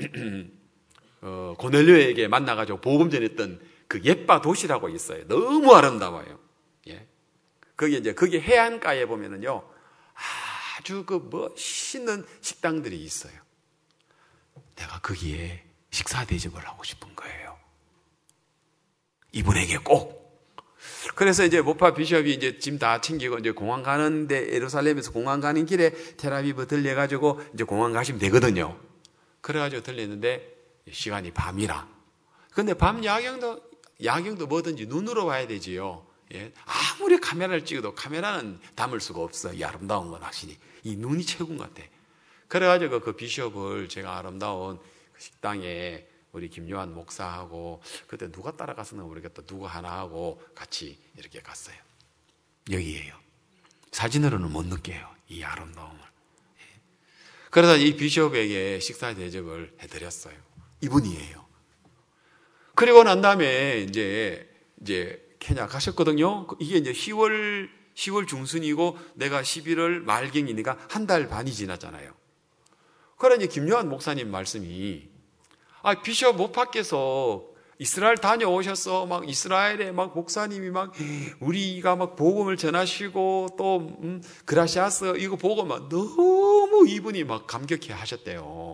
어, 고넬료에게 만나가지고 복음 전했던 그 옙바 도시라고 있어요. 너무 아름다워요. 예. 거기 이제, 거기 해안가에 보면은요, 아주 그 멋있는 식당들이 있어요. 내가 거기에 식사 대접을 하고 싶은 거예요. 이분에게 꼭 그래서 이제 모파 비숍이 이제 짐 다 챙기고 이제 공항 가는데 예루살렘에서 공항 가는 길에 텔아비브 들려가지고 이제 공항 가시면 되거든요. 그래가지고 들렸는데 시간이 밤이라. 근데 밤 야경도 야경도 뭐든지 눈으로 봐야 되지요. 예. 아무리 카메라를 찍어도 카메라는 담을 수가 없어. 이 아름다운 건 확실히 이 눈이 최고인 것 같아. 그래가지고 그 비숍을 제가 아름다운 그 식당에 우리 김요한 목사하고 그때 누가 따라갔었나 모르겠다. 누구 하나 하고 같이 이렇게 갔어요. 여기에요. 사진으로는 못 느껴요. 이 아름다움을. 그래서 이 비숍에게 식사 대접을 해드렸어요. 이분이에요. 그리고 난 다음에 이제 이제 케냐 가셨거든요. 이게 이제 시월 시월 중순이고 내가 십일월 말경이니까 한 달 반이 지났잖아요. 그래 이제 김요한 목사님 말씀이 아, 비숍 모파께서 이스라엘 다녀오셨어. 막 이스라엘에 막 목사님이 막 우리가 막 복음을 전하시고 또 음, 그라시아스 이거 보고 막 너무 이분이 막 감격해 하셨대요.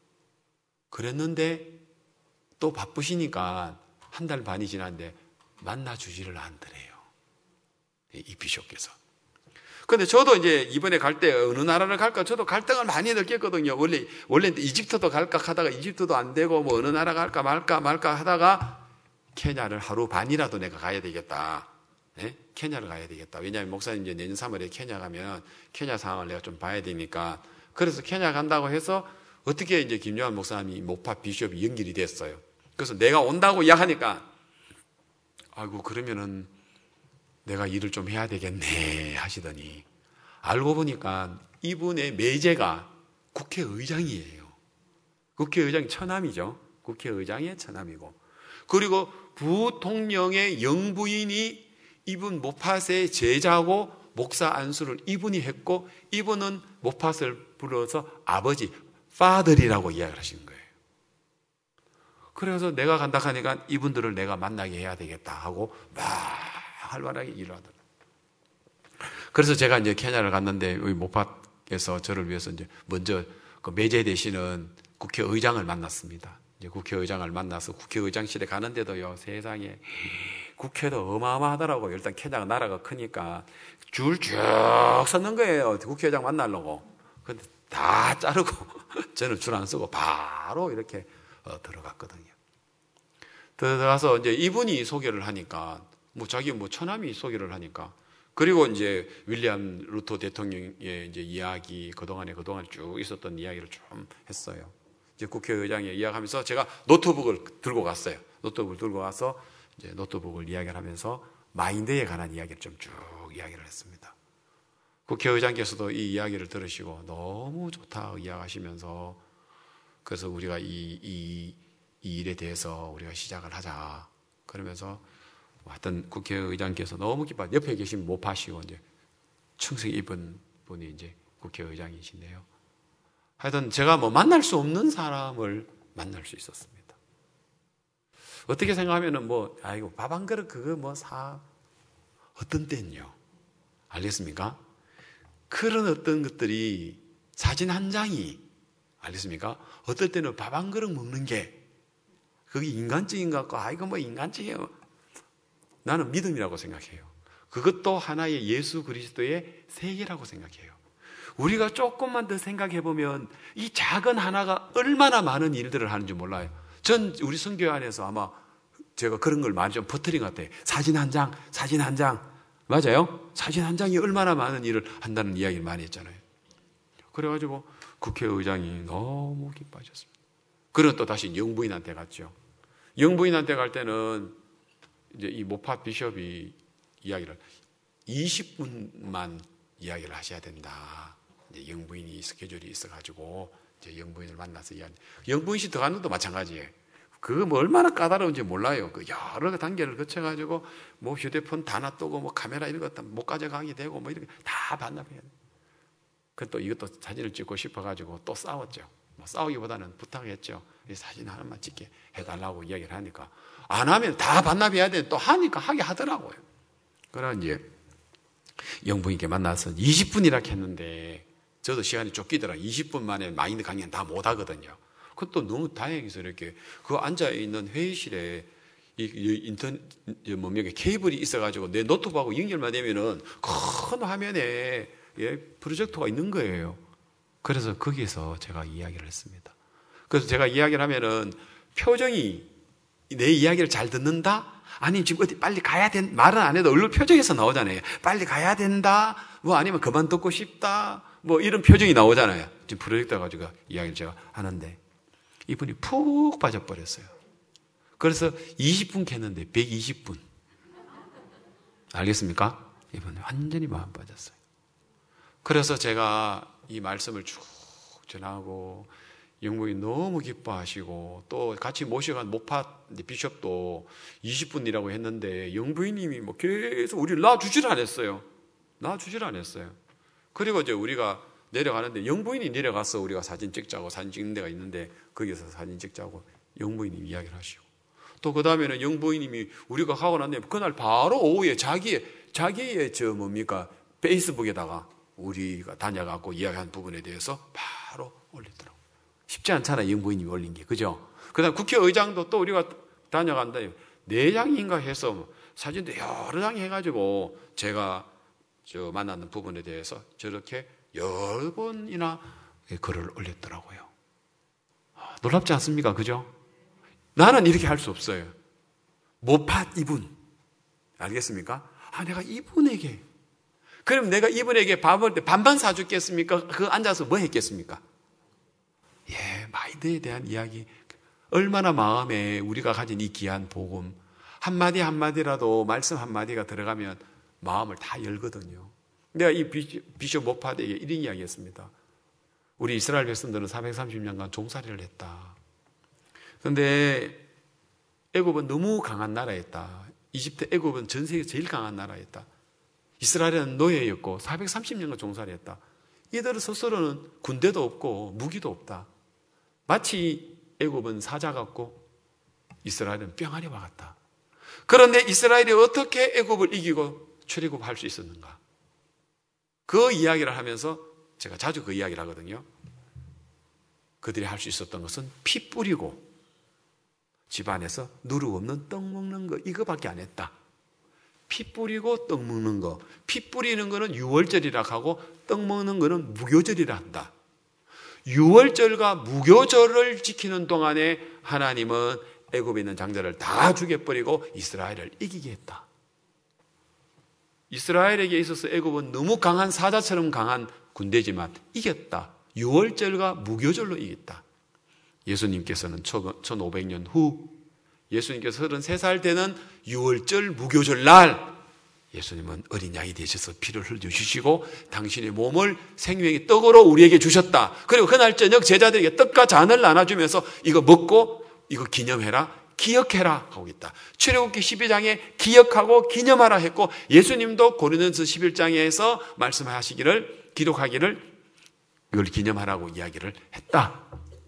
그랬는데 또 바쁘시니까 한 달 반이 지났는데 만나주지를 않더래요. 이 비숍께서. 근데 저도 이제 이번에 갈 때 어느 나라를 갈까 저도 갈등을 많이 느꼈거든요. 원래, 원래 이집트도 갈까 하다가 이집트도 안 되고 뭐 어느 나라 갈까 말까 말까 하다가 케냐를 하루 반이라도 내가 가야 되겠다. 네? 케냐를 가야 되겠다. 왜냐하면 목사님 이제 내년 삼월에 케냐 가면 케냐 상황을 내가 좀 봐야 되니까. 그래서 케냐 간다고 해서 어떻게 이제 김요한 목사님이 모파 비숍이 연결이 됐어요. 그래서 내가 온다고 이야기하니까 아이고 그러면은 내가 일을 좀 해야 되겠네 하시더니 알고 보니까 이분의 매제가 국회의장이에요. 국회의장 처남이죠. 국회의장의 처남이고 그리고 부통령의 영부인이 이분 모팟의 제자고 목사 안수를 이분이 했고 이분은 모팟을 불러서 아버지, 파들이라고 이야기를 하시는 거예요. 그래서 내가 간다 하니까 이분들을 내가 만나게 해야 되겠다 하고 막 활발하게 일을 하더라고요. 그래서 제가 이제 케냐를 갔는데 우리 모팟에서 저를 위해서 이제 먼저 그 매제 되시는 국회의장을 만났습니다. 이제 국회의장을 만나서 국회의장실에 가는데도요 세상에 국회도 어마어마하더라고요. 일단 케냐가 나라가 크니까 줄 쭉 섰는 거예요. 국회의장 만나려고. 근데 다 자르고 저는 줄 안 서고 바로 이렇게 어, 들어갔거든요. 들어가서 이제 이분이 소개를 하니까 뭐 자기 뭐 처남이 소개를 하니까 그리고 이제 윌리엄 루터 대통령의 이제 이야기 그동안에 그동안 쭉 있었던 이야기를 좀 했어요. 이제 국회의장에 이야기하면서 제가 노트북을 들고 갔어요. 노트북을 들고 가서 이제 노트북을 이야기를 하면서 마인드에 관한 이야기를 좀 쭉 이야기를 했습니다. 국회의장께서도 이 이야기를 들으시고 너무 좋다고 이야기하시면서 그래서 우리가 이, 이, 이 일에 대해서 우리가 시작을 하자. 그러면서 하여튼 국회의장께서 너무 기뻐. 옆에 계신 모파시고 이제 청색 입은 분이 이제 국회의장이신데요. 하여튼 제가 뭐 만날 수 없는 사람을 만날 수 있었습니다. 어떻게 생각하면은 뭐 아이고 밥 한 그릇 그거 뭐 사 어떤 때는요. 알겠습니까? 그런 어떤 것들이 사진 한 장이 알겠습니까? 어떨 때는 밥 한 그릇 먹는 게 그게 인간적인 것 같고 아 이거 뭐 인간적이에요. 나는 믿음이라고 생각해요. 그것도 하나의 예수 그리스도의 세계라고 생각해요. 우리가 조금만 더 생각해 보면 이 작은 하나가 얼마나 많은 일들을 하는지 몰라요. 전 우리 선교 안에서 아마 제가 그런 걸 많이 좀 퍼뜨린 것 같아요. 사진 한 장, 사진 한 장. 맞아요? 사진 한 장이 얼마나 많은 일을 한다는 이야기를 많이 했잖아요. 그래가지고 국회의장이 너무 기뻐하셨습니다. 그리고 또 다시 영부인한테 갔죠. 영부인한테 갈 때는 이제 이 모파 비숍이 이야기를 이십 분만 이야기를 하셔야 된다. 이제 영부인이 스케줄이 있어가지고 이제 영부인을 만나서 이야기. 영부인실 들어가는 것도 마찬가지예요. 그거 뭐 얼마나 까다로운지 몰라요. 그 여러 단계를 거쳐가지고 뭐 휴대폰 다 놔두고 뭐 카메라 이런 것 못 가져가게 되고 뭐 이렇게 다 반납해야 돼. 그 또 이것도 사진을 찍고 싶어가지고 또 싸웠죠. 뭐 싸우기보다는 부탁했죠. 이 사진 하나만 찍게 해달라고 이야기를 하니까 안 하면 다 반납해야 돼. 또 하니까 하게 하더라고요. 그러나 이제 영부인께 만나서 이십 분이라 했는데 저도 시간이 쫓기더라. 이십 분 만에 마인드 강연 다 못 하거든요. 그것도 너무 다행해서 이렇게 그 앉아있는 회의실에 이 인터넷 뭡니까 케이블이 있어가지고 내 노트북하고 연결만 되면은 큰 화면에 예, 프로젝터가 있는 거예요. 그래서 거기에서 제가 이야기를 했습니다. 그래서 제가 이야기를 하면은 표정이 내 이야기를 잘 듣는다? 아니면 지금 어디 빨리 가야 된 말은 안 해도 얼굴 표정에서 나오잖아요. 빨리 가야 된다. 뭐 아니면 그만 듣고 싶다. 뭐 이런 표정이 나오잖아요. 지금 프로젝터 가지고 이야기를 제가 하는데 이분이 푹 빠져버렸어요. 그래서 이십 분 켰는데 백이십 분. 알겠습니까? 이분이 완전히 마음 빠졌어요. 그래서 제가 이 말씀을 쭉 전하고 영부인 너무 기뻐하시고 또 같이 모셔간 모파 비숍도 이십 분이라고 했는데 영부인님이 뭐 계속 우리를 놔주질 않았어요. 놔주질 않았어요. 그리고 이제 우리가 내려가는데 영부인이 내려가서 우리가 사진 찍자고 사진 찍는 데가 있는데 거기서 사진 찍자고 영부인님이 이야기를 하시고 또 그 다음에는 영부인님이 우리가 가고 난 다음에 그날 바로 오후에 자기의 자기의 저 뭡니까 페이스북에다가 우리가 다녀갖고 이야기한 부분에 대해서 바로 올리더라고요. 쉽지 않잖아요. 영부인님이 올린 게. 그죠? 그 다음 국회의장도 또 우리가 다녀간다. 네 장인가 해서 사진도 여러 장 해가지고 제가 저 만나는 부분에 대해서 저렇게 여러 번이나 글을 올렸더라고요. 놀랍지 않습니까? 그죠? 나는 이렇게 할 수 없어요. 모팟 이분. 알겠습니까? 아, 내가 이분에게. 그럼 내가 이분에게 밥을 때 반반 사줬겠습니까? 그 앉아서 뭐 했겠습니까? 예, 마이드에 대한 이야기. 얼마나 마음에 우리가 가진 이 귀한 복음. 한마디 한마디라도 말씀 한마디가 들어가면 마음을 다 열거든요. 내가 이 비숍 모팟에게 이런 이야기 했습니다. 우리 이스라엘 백성들은 사백삼십 년간 종살이를 했다. 그런데 애굽은 너무 강한 나라였다. 이집트 애굽은 전 세계 제일 강한 나라였다. 이스라엘은 노예였고 사백삼십 년간 종살이했다. 이들 스스로는 군대도 없고 무기도 없다. 마치 애굽은 사자 같고 이스라엘은 병아리와 같다. 그런데 이스라엘이 어떻게 애굽을 이기고 출애굽할 수 있었는가? 그 이야기를 하면서 제가 자주 그 이야기를 하거든요. 그들이 할 수 있었던 것은 피 뿌리고 집안에서 누룩 없는 떡 먹는 거 이거밖에 안 했다. 피 뿌리고 떡 먹는 거. 피 뿌리는 거는 유월절이라 하고 떡 먹는 거는 무교절이라 한다. 유월절과 무교절을 지키는 동안에 하나님은 애굽에 있는 장자를 다 죽여버리고 이스라엘을 이기게 했다. 이스라엘에게 있어서 애굽은 너무 강한 사자처럼 강한 군대지만 이겼다. 유월절과 무교절로 이겼다. 예수님께서는 천오백 년 후 예수님께서 서른세 살 되는 유월절 무교절 날 예수님은 어린 양이 되셔서 피를 흘려주시고 당신의 몸을 생명의 떡으로 우리에게 주셨다. 그리고 그날 저녁 제자들에게 떡과 잔을 나눠주면서 이거 먹고 이거 기념해라, 기억해라 하고 있다. 출애굽기 십이 장에 기억하고 기념하라 했고 예수님도 고린도전서 십일 장에서 말씀하시기를 기록하기를 이걸 기념하라고 이야기를 했다.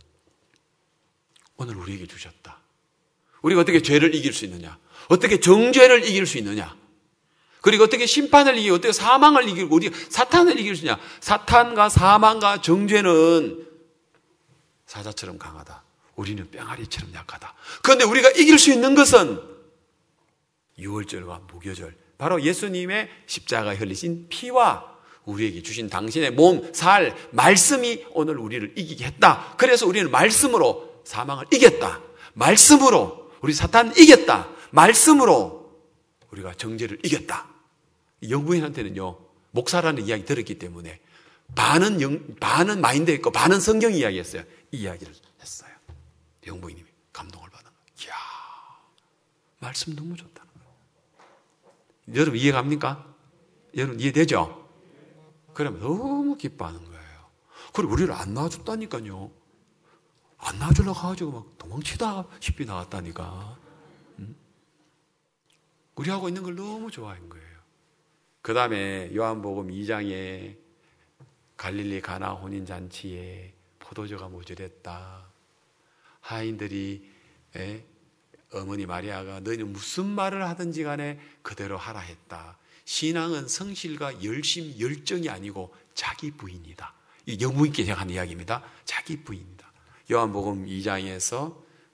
오늘 우리에게 주셨다. 우리가 어떻게 죄를 이길 수 있느냐? 어떻게 정죄를 이길 수 있느냐? 그리고 어떻게 심판을 이기고 어떻게 사망을 이기고 우리 사탄을 이길 수 있느냐? 사탄과 사망과 정죄는 사자처럼 강하다. 우리는 뺑아리처럼 약하다. 그런데 우리가 이길 수 있는 것은 유월절과 무교절, 바로 예수님의 십자가에 흘리신 피와 우리에게 주신 당신의 몸, 살, 말씀이 오늘 우리를 이기게 했다. 그래서 우리는 말씀으로 사망을 이겼다. 말씀으로 우리 사탄 이겼다. 말씀으로 우리가 정죄를 이겼다. 영부인한테는요, 목사라는 이야기 들었기 때문에 반은 영, 반은 마인드 있고 반은 성경 이야기였어요. 이 이야기를 했어요. 영부인님이 감동을 받은 거예요. 이야, 말씀 너무 좋다는 거예요. 여러분 이해갑니까? 여러분 이해되죠? 그러면 너무 기뻐하는 거예요. 그리고 우리를 안 놔줬다니까요. 안 놔주려고 가지고 막 도망치다시피 나왔다니까. 응? 우리하고 있는 걸 너무 좋아한 거예요. 그 다음에 요한복음 이 장에 갈릴리 가나 혼인잔치에 포도주가 모자랐다. 하인들이 에? 어머니 마리아가 너희는 무슨 말을 하든지 간에 그대로 하라 했다. 신앙은 성실과 열심, 열정이 아니고 자기 부인이다. 이 영부인께 제가 한 이야기입니다. 자기 부인이다. 요한복음 이 장에서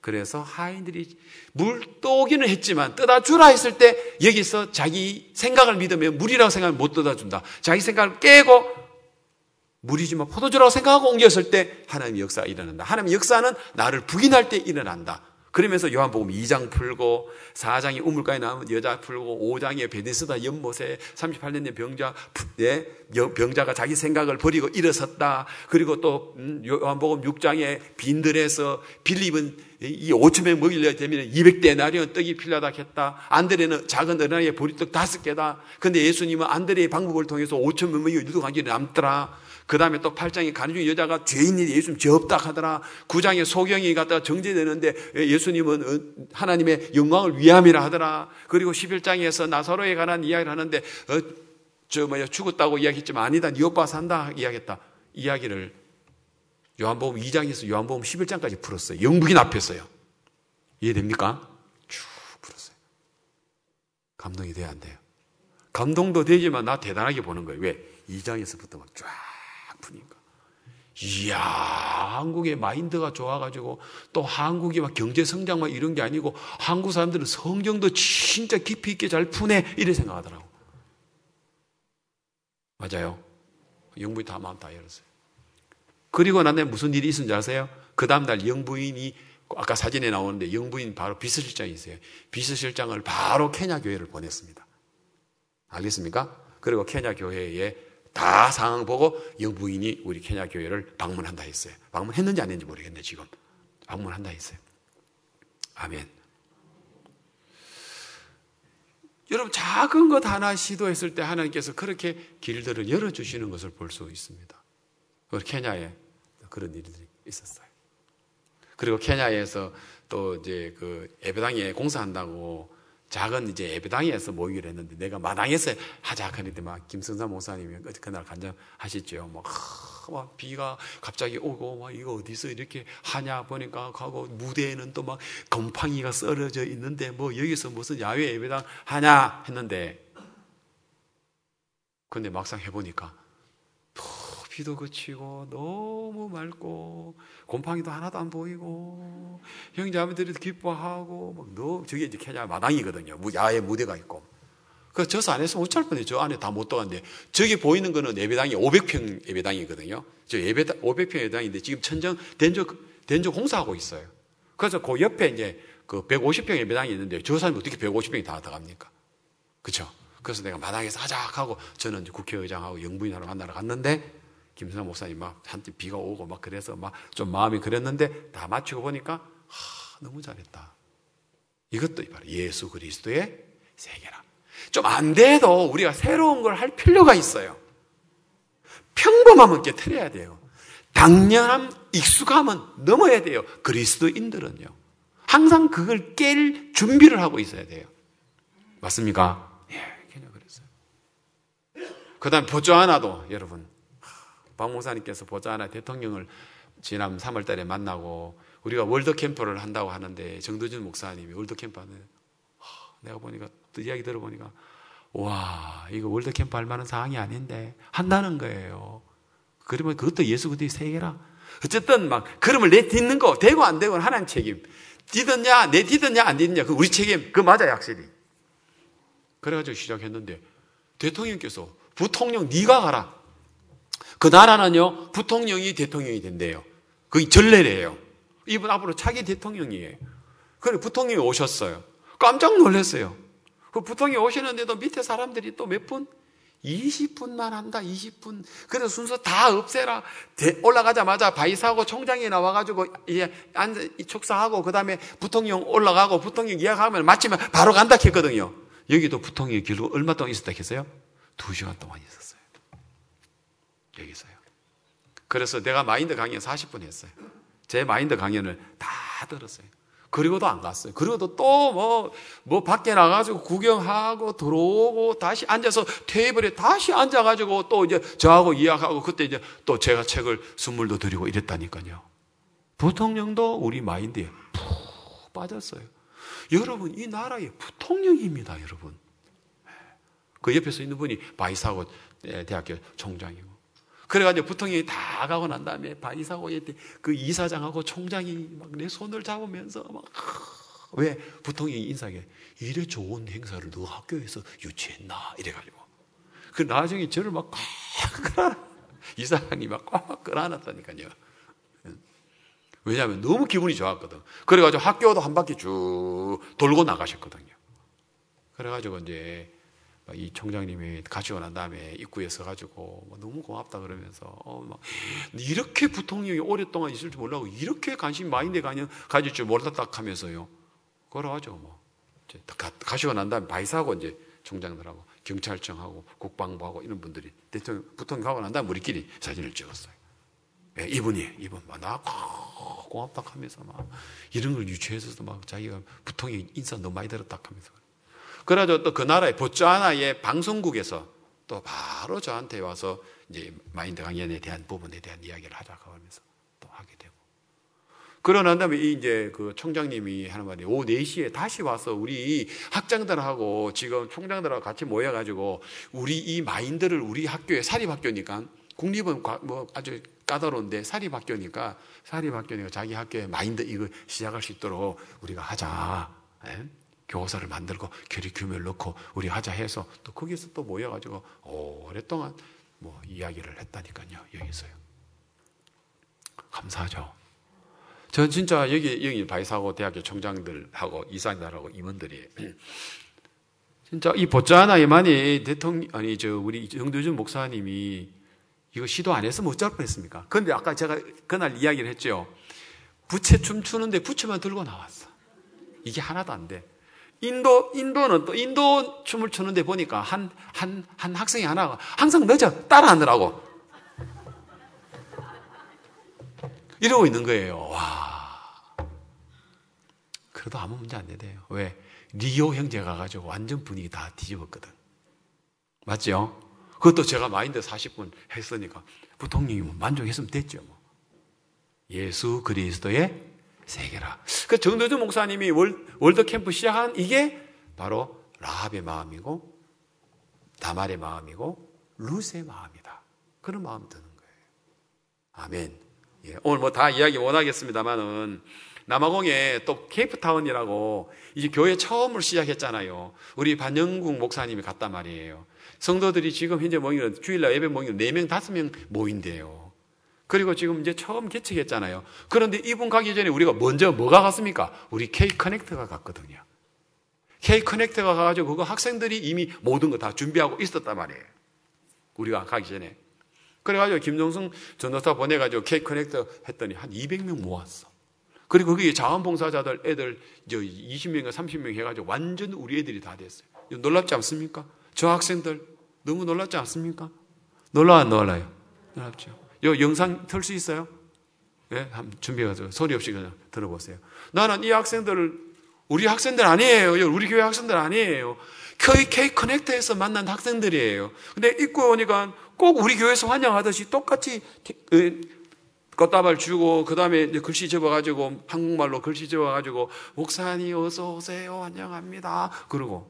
그래서 하인들이 물 떠오기는 했지만 뜯어주라 했을 때 여기서 자기 생각을 믿으면 물이라고 생각하면 못 뜯어준다. 자기 생각을 깨고 물이지만 포도주라고 생각하고 옮겼을 때 하나님의 역사가 일어난다. 하나님의 역사는 나를 부인할 때 일어난다. 그러면서 요한복음 이 장 풀고 사 장에 우물가에 나오는 여자 풀고 오 장에 베데스다 연못에 삼십팔 년 된 병자, 예, 병자가 자기 생각을 버리고 일어섰다. 그리고 또 요한복음 육 장에 빈들에서 빌립은 이 오천 명 먹이려 되면 이백 데나리온 떡이 필요하다 했다. 안드레는 작은 어린아이의 보리떡 다섯 개다. 근데 예수님은 안드레의 방법을 통해서 오천 명 먹이고 유도 관계를 남더라. 그 다음에 또 팔 장에 가는 중 여자가 죄인이 예수님 죄 없다 하더라. 구 장에 소경이 갖다가 정죄되는데 예수님은 하나님의 영광을 위함이라 하더라. 그리고 십일 장에서 나사로에 관한 이야기를 하는데 어, 저 뭐야 죽었다고 이야기했지만 아니다. 네 오빠 산다 이야기했다. 이야기를 요한복음 이 장에서 요한복음 십일 장까지 풀었어요. 영부인 앞에서요. 이해됩니까? 쭉 풀었어요. 감동이 돼야 안 돼요? 감동도 되지만 나 대단하게 보는 거예요. 왜? 이 장에서부터 막 쫙 푸니까. 이야, 한국의 마인드가 좋아가지고 또 한국이 막 경제 성장 막 이런 게 아니고 한국 사람들은 성경도 진짜 깊이 있게 잘 푸네 이렇게 생각하더라고. 맞아요. 영부인 다 마음 다 열었어요. 그리고 난 다음에 무슨 일이 있었는지 아세요? 그 다음날 영부인이 아까 사진에 나오는데 영부인 바로 비서실장이 있어요. 비서실장을 바로 케냐 교회를 보냈습니다. 알겠습니까? 그리고 케냐 교회에 다 상황 보고 영부인이 우리 케냐 교회를 방문한다 했어요. 방문했는지 안 했는지 모르겠네 지금. 방문한다 했어요. 아멘. 여러분 작은 것 하나 시도했을 때 하나님께서 그렇게 길들을 열어주시는 것을 볼 수 있습니다. 케냐에 그런 일들이 있었어요. 그리고 케냐에서 또 이제 그 예배당에 공사한다고 작은 이제 예배당에서 모이기로 했는데 내가 마당에서 하자 하는데 막 김성삼 목사님이 그날 간증하셨죠. 막, 막 비가 갑자기 오고 막 이거 어디서 이렇게 하냐 보니까 가고 무대에는 또 막 곰팡이가 썰어져 있는데 뭐 여기서 무슨 야외 예배당 하냐 했는데 근데 막상 해보니까 비도 그치고 너무 맑고 곰팡이도 하나도 안 보이고 형제자매들이 기뻐하고 막 너무 저게 이제 케냐 마당이거든요. 야외 무대가 있고. 그 저서 안에서 못 잘 뻔해. 저 안에 다 못 들어갔는데 저기 보이는 거는 예배당이 오백 평 예배당이거든요. 저 예배당 오백 평 예배당인데 지금 천정 된적 된적 공사하고 있어요. 그래서 그 옆에 이제 그 백오십 평 예배당이 있는데 저 사람이 어떻게 백오십 평이 다 들어갑니까? 그렇죠? 그래서 내가 마당에서 하자 하고 저는 이제 국회의장하고 영부인하러 만나러 갔는데. 김선아 목사님 막 한때 비가 오고 막 그래서 막 좀 마음이 그랬는데 다 마치고 보니까 하, 너무 잘했다. 이것도 바로 예수 그리스도의 세계라. 좀 안 돼도 우리가 새로운 걸 할 필요가 있어요. 평범함은 깨트려야 돼요. 당연함, 익숙함은 넘어야 돼요. 그리스도인들은요. 항상 그걸 깰 준비를 하고 있어야 돼요. 맞습니까? 예, 그냥 그랬어요. 그 다음 보조 하나도 여러분 박 목사님께서 보자하나 대통령을 지난 삼월 달에 만나고 우리가 월드 캠프를 한다고 하는데 정도준 목사님이 월드 캠프 하는 내가 보니까 또 이야기 들어보니까 와 이거 월드 캠프 할 만한 상황이 아닌데 한다는 거예요. 그러면 그것도 예수 그리스도의 세계라. 어쨌든 막 그러면 내 뒤는 거 되고 안 되고는 하나님 책임. 뒤졌냐 내 뒤졌냐 안 뒤졌냐 그 우리 책임. 그거 맞아요 확실히. 그래가지고 시작했는데 대통령께서 부통령 네가 가라. 그 나라는요, 부통령이 대통령이 된대요. 그게 전례래요. 이분 앞으로 차기 대통령이에요. 그래, 부통령이 오셨어요. 깜짝 놀랐어요. 그 부통령이 오시는데도 밑에 사람들이 또 몇 분? 이십 분만 한다, 이십 분. 그래서 순서 다 없애라. 올라가자마자 바이사하고 총장이 나와가지고, 이제 앉아, 축사하고, 그 다음에 부통령 올라가고, 부통령 이야기하면 마치면 바로 간다 했거든요. 여기도 부통령이 길고 얼마 동안 있었다 했어요? 두 시간 동안 있었어요. 여기서요. 그래서 내가 마인드 강연 사십 분 했어요. 제 마인드 강연을 다 들었어요. 그리고도 안 갔어요. 그리고도 또 뭐, 뭐 밖에 나가가지고 구경하고 들어오고 다시 앉아서 테이블에 다시 앉아가지고 또 이제 저하고 이야기하고 그때 이제 또 제가 책을 선물도 드리고 이랬다니까요. 부통령도 우리 마인드에 푹 빠졌어요. 여러분, 이 나라의 부통령입니다, 여러분. 그 옆에서 있는 분이 바이사고 대학교 총장이고. 그래가지고 부통령이 다 가고 난 다음에 바이사고 그 이사장하고 총장이 막 내 손을 잡으면서 막 왜 부통령이 인사하게 이래 좋은 행사를 너 학교에서 유치했나 이래가지고 그 나중에 저를 막 꽉 끌어 이사장이 막 꽉 끌어안았다니까요. 왜냐하면 너무 기분이 좋았거든. 그래가지고 학교도 한 바퀴 쭉 돌고 나가셨거든요. 그래가지고 이제 이 총장님이 가시고 난 다음에 입구에 서가지고 너무 고맙다 그러면서 어 막 이렇게 부통령이 오랫동안 있을 줄 몰라고 이렇게 관심 마인드 가질 줄 몰랐다 하면서요. 그래가지고 뭐 이제 가시고 난 다음에 바이사하고 이제 총장들하고 경찰청하고 국방부하고 이런 분들이 대통령 부통령 가고 난 다음에 우리끼리 사진을 찍었어요. 예, 이분이 이분 나 고맙다 하면서 막 이런 걸 유치해서도 막 자기가 부통령 인사 너무 많이 들었다 하면서. 그래가지고 또 그 나라의 보츠와나의 방송국에서 또 바로 저한테 와서 이제 마인드 강연에 대한 부분에 대한 이야기를 하자고 하면서 또 하게 되고. 그러고 난 다음에 이제 그 총장님이 하는 말이 오후 네 시에 다시 와서 우리 학장들하고 지금 총장들하고 같이 모여가지고 우리 이 마인드를 우리 학교에 사립학교니까 국립은 뭐 아주 까다로운데 사립학교니까 사립학교니까 자기 학교에 마인드 이거 시작할 수 있도록 우리가 하자. 예? 교사를 만들고 커리큘럼을 넣고 우리 하자 해서 또 거기서 또 모여가지고 오랫동안 뭐 이야기를 했다니까요. 여기서요. 감사하죠. 전 진짜 여기 여기 바이사고 대학교 총장들하고 이사님들하고 임원들이 진짜 이 보츠와나에만이 대통령 아니 저 우리 정두준 목사님이 이거 시도 안 했으면 어쩔 뻔했습니까? 그런데 아까 제가 그날 이야기를 했죠. 부채 춤 추는데 부채만 들고 나왔어. 이게 하나도 안 돼. 인도, 인도는 또 인도 춤을 추는데 보니까 한, 한, 한 학생이 하나가 항상 늦어. 따라하느라고. 이러고 있는 거예요. 와. 그래도 아무 문제 안 되대요. 왜? 리오 형제 가가지고 완전 분위기 다 뒤집었거든. 맞죠? 그것도 제가 마인드 사십 분 했으니까 부통령이 뭐 만족했으면 됐죠. 뭐. 예수 그리스도의 세계라. 그 정도준 목사님이 월, 월드캠프 시작한 이게 바로 라합의 마음이고 다말의 마음이고 룻의 마음이다. 그런 마음 드는 거예요. 아멘. 예, 오늘 뭐 다 이야기 못 하겠습니다만은 남아공에 또 케이프타운이라고 이제 교회 처음으로 시작했잖아요. 우리 반영국 목사님이 갔단 말이에요. 성도들이 지금 현재 모이는 주일날 예배 모이는 네 명, 다섯 명 모인대요. 그리고 지금 이제 처음 개척했잖아요. 그런데 이분 가기 전에 우리가 먼저 뭐가 갔습니까? 우리 K-커넥트가 갔거든요. K-커넥트가 가가지고 그거 학생들이 이미 모든 거 다 준비하고 있었단 말이에요. 우리가 가기 전에. 그래가지고 김종승 전도사 보내가지고 K-커넥트 했더니 한 이백 명 모았어. 그리고 거기에 자원봉사자들 애들 이제 이십 명인가 삼십 명 해가지고 완전 우리 애들이 다 됐어요. 놀랍지 않습니까? 저 학생들 너무 놀랍지 않습니까? 놀라 안 놀라요? 놀랍죠. 요 영상 틀 수 있어요? 예, 한번 준비해가지고 소리 없이 그냥 들어보세요. 나는 이 학생들을 우리 학생들 아니에요. 우리 교회 학생들 아니에요. K-커넥트에서 만난 학생들이에요. 근데 입고 오니까 꼭 우리 교회에서 환영하듯이 똑같이 꽃다발 주고 그 다음에 글씨 접어가지고 한국말로 글씨 접어가지고 목사님 어서 오세요 환영합니다. 그러고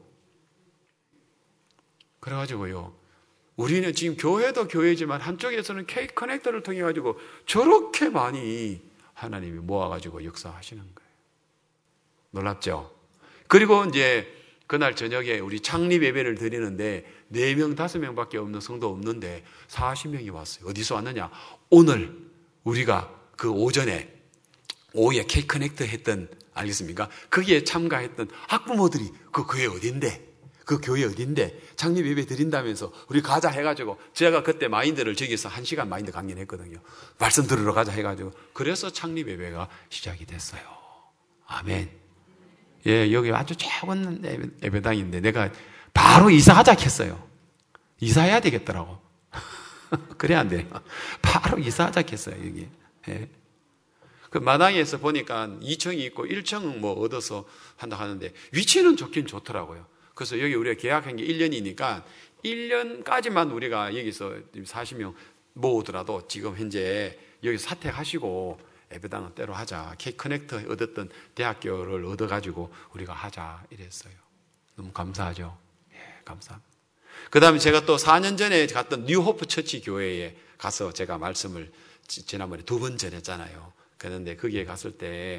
그래가지고요. 우리는 지금 교회도 교회지만 한쪽에서는 K-커넥터를 통해 가지고 저렇게 많이 하나님이 모아가지고 역사하시는 거예요. 놀랍죠? 그리고 이제 그날 저녁에 우리 창립 예배를 드리는데 네 명, 다섯 명밖에 없는 성도 없는데 사십 명이 왔어요. 어디서 왔느냐? 오늘 우리가 그 오전에 오후에 K-커넥터 했던 알겠습니까? 거기에 참가했던 학부모들이 그 교회 어딘데? 그 교회 어딘데? 창립 예배 드린다면서 우리 가자 해가지고 제가 그때 마인드를 저기서 한 시간 마인드 강연했거든요. 말씀 들으러 가자 해가지고 그래서 창립 예배가 시작이 됐어요. 아멘. 예, 여기 아주 작은 예배당인데 내가 바로 이사하자 했어요. 이사해야 되겠더라고. 그래 안 돼요. 바로 이사하자 했어요, 여기. 예. 그 마당에서 보니까 이 층이 있고 일 층은 뭐 얻어서 한다 하는데 위치는 좋긴 좋더라고요. 그래서 여기 우리가 계약한 게 일 년이니까 일 년까지만 우리가 여기서 사십 명 모으더라도 지금 현재 여기서 사택하시고 예배당은 때로 하자. K-커넥터 얻었던 대학교를 얻어가지고 우리가 하자 이랬어요. 너무 감사하죠. 예, 감사합니다. 그 다음에 제가 또 사 년 전에 갔던 뉴호프 처치 교회에 가서 제가 말씀을 지난번에 두 번 전했잖아요. 그런데 거기에 갔을 때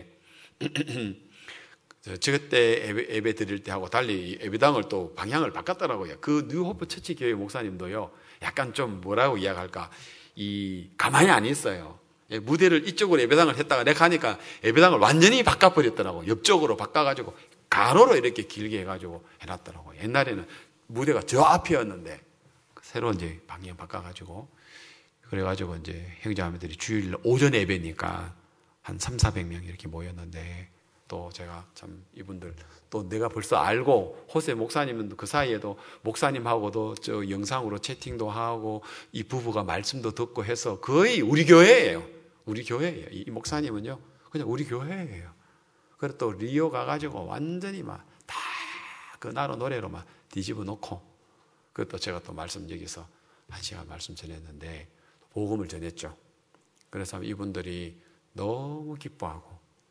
저 그때 예배, 예배 드릴 때 하고 달리 예배당을 또 방향을 바꿨더라고요. 그 뉴호프 처치 교회 목사님도요, 약간 좀 뭐라고 이야기할까, 이 가만히 안 있어요. 무대를 이쪽으로 예배당을 했다가 내가 가니까 예배당을 완전히 바꿔버렸더라고. 옆쪽으로 바꿔가지고 가로로 이렇게 길게 해가지고 해놨더라고. 옛날에는 무대가 저 앞이었는데 새로 이제 방향 바꿔가지고, 그래가지고 이제 형제자매들이 주일 오전 예배니까 한 삼사백 명 이렇게 모였는데, 또 제가 참 이분들 또 내가 벌써 알고, 호세 목사님은 그 사이에도 목사님하고도 저 영상으로 채팅도 하고 이 부부가 말씀도 듣고 해서 거의 우리 교회예요. 우리 교회예요. 이 목사님은요 그냥 우리 교회예요. 그래서 또 리오 가가지고 완전히 막 다 그 나로 노래로 막 뒤집어 놓고, 그것도 제가 또 말씀 여기서 한 시간 말씀 전했는데 복음을 전했죠. 그래서 이분들이 너무 기뻐하고,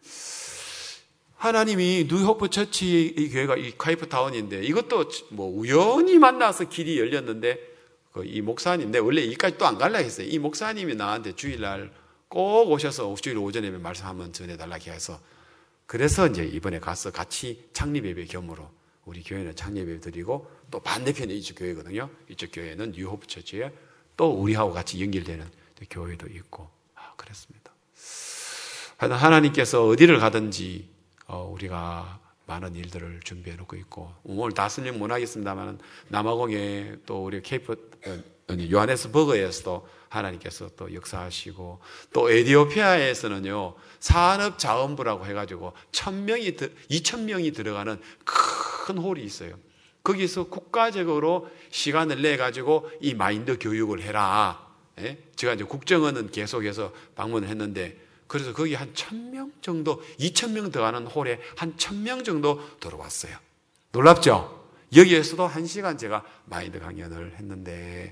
하나님이 뉴호프 처치 이 교회가 이 카이프타운인데 이것도 뭐 우연히 만나서 길이 열렸는데, 그 이 목사님, 내 원래 이까지 또 안 갈라 했어요. 이 목사님이 나한테 주일날 꼭 오셔서 주일 오전에 말씀 한번 전해달라고 해서, 그래서 이제 이번에 가서 같이 창립예배 겸으로, 우리 교회는 창립예배 드리고 또 반대편에 이쪽 교회거든요. 이쪽 교회는 뉴호프 처치에 또 우리하고 같이 연결되는 교회도 있고, 아, 그랬습니다. 하여튼 하나님께서 어디를 가든지 어, 우리가 많은 일들을 준비해 놓고 있고, 오늘 다 설명 못 하겠습니다만 남아공에 또 우리 케이프 요하네스버그에서도 하나님께서 또 역사하시고, 또 에티오피아에서는요 산업자원부라고 해가지고 천 명이 이천 명이 들어가는 큰 홀이 있어요. 거기서 국가적으로 시간을 내 가지고 이 마인드 교육을 해라. 예? 제가 이제 국정원은 계속해서 방문을 했는데, 그래서 거기 한 천 명 정도, 이천 명 들어가는 홀에 한 천 명 정도 들어왔어요. 놀랍죠? 여기에서도 한 시간 제가 마인드 강연을 했는데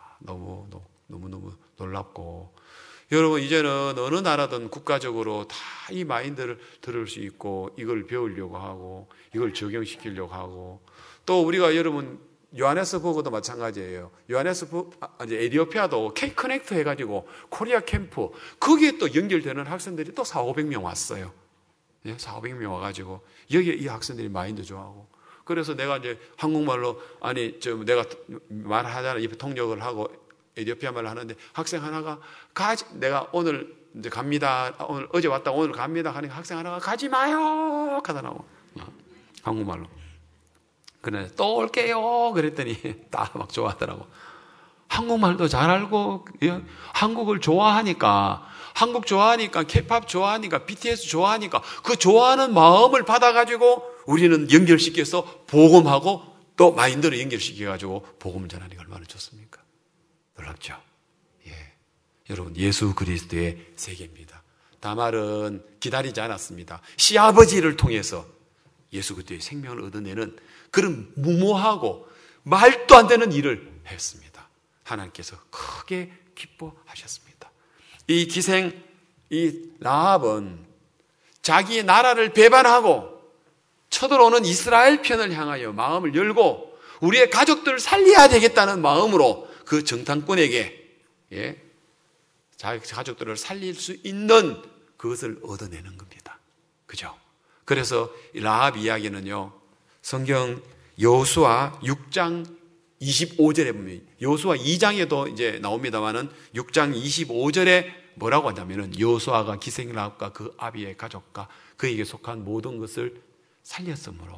너무 너무 너무 놀랍고, 여러분 이제는 어느 나라든 국가적으로 다 이 마인드를 들을 수 있고 이걸 배우려고 하고 이걸 적용시키려고 하고, 또 우리가 여러분 요하네스버그도 마찬가지예요. 요하네스버그, 이제 에티오피아도 K 커넥트 해가지고 코리아 캠프, 거기에 또 연결되는 학생들이 또 사오백 명 왔어요. 예, 사오백 명 와가지고 여기에 이 학생들이 마인드 좋아하고, 그래서 내가 이제 한국말로, 아니 저 내가 말하잖아, 입에 통역을 하고 에티오피아 말을 하는데 학생 하나가 가지, 내가 오늘 이제 갑니다, 오늘 어제 왔다 오늘 갑니다 하니까 학생 하나가 가지 마요 하더라고. 한국말로. 그래, 또 올게요 그랬더니 다 막 좋아하더라고. 한국말도 잘 알고, 예? 한국을 좋아하니까, 한국 좋아하니까, 케이팝 좋아하니까, 비티에스 좋아하니까 그 좋아하는 마음을 받아가지고 우리는 연결시켜서 복음하고 또 마인드를 연결시켜가지고 복음을 전하니까 얼마나 좋습니까? 놀랍죠? 예. 여러분, 예수 그리스도의 세계입니다. 다말은 기다리지 않았습니다. 시아버지를 통해서 예수 그리스도의 생명을 얻어내는 그런 무모하고 말도 안 되는 일을 했습니다. 하나님께서 크게 기뻐하셨습니다. 이 기생, 이 라합은 자기의 나라를 배반하고 쳐들어오는 이스라엘 편을 향하여 마음을 열고 우리의 가족들을 살려야 되겠다는 마음으로 그 정탐꾼에게, 예, 자기 가족들을 살릴 수 있는 그것을 얻어내는 겁니다. 그죠? 그래서 라합 이야기는요, 성경 여호수아 육 장 이십오 절에 보면, 여호수아 이 장에도 이제 나옵니다만은 육 장 이십오 절에 뭐라고 하냐면은, 여호수아가 기생 라합과 그 아비의 가족과 그에게 속한 모든 것을 살렸으므로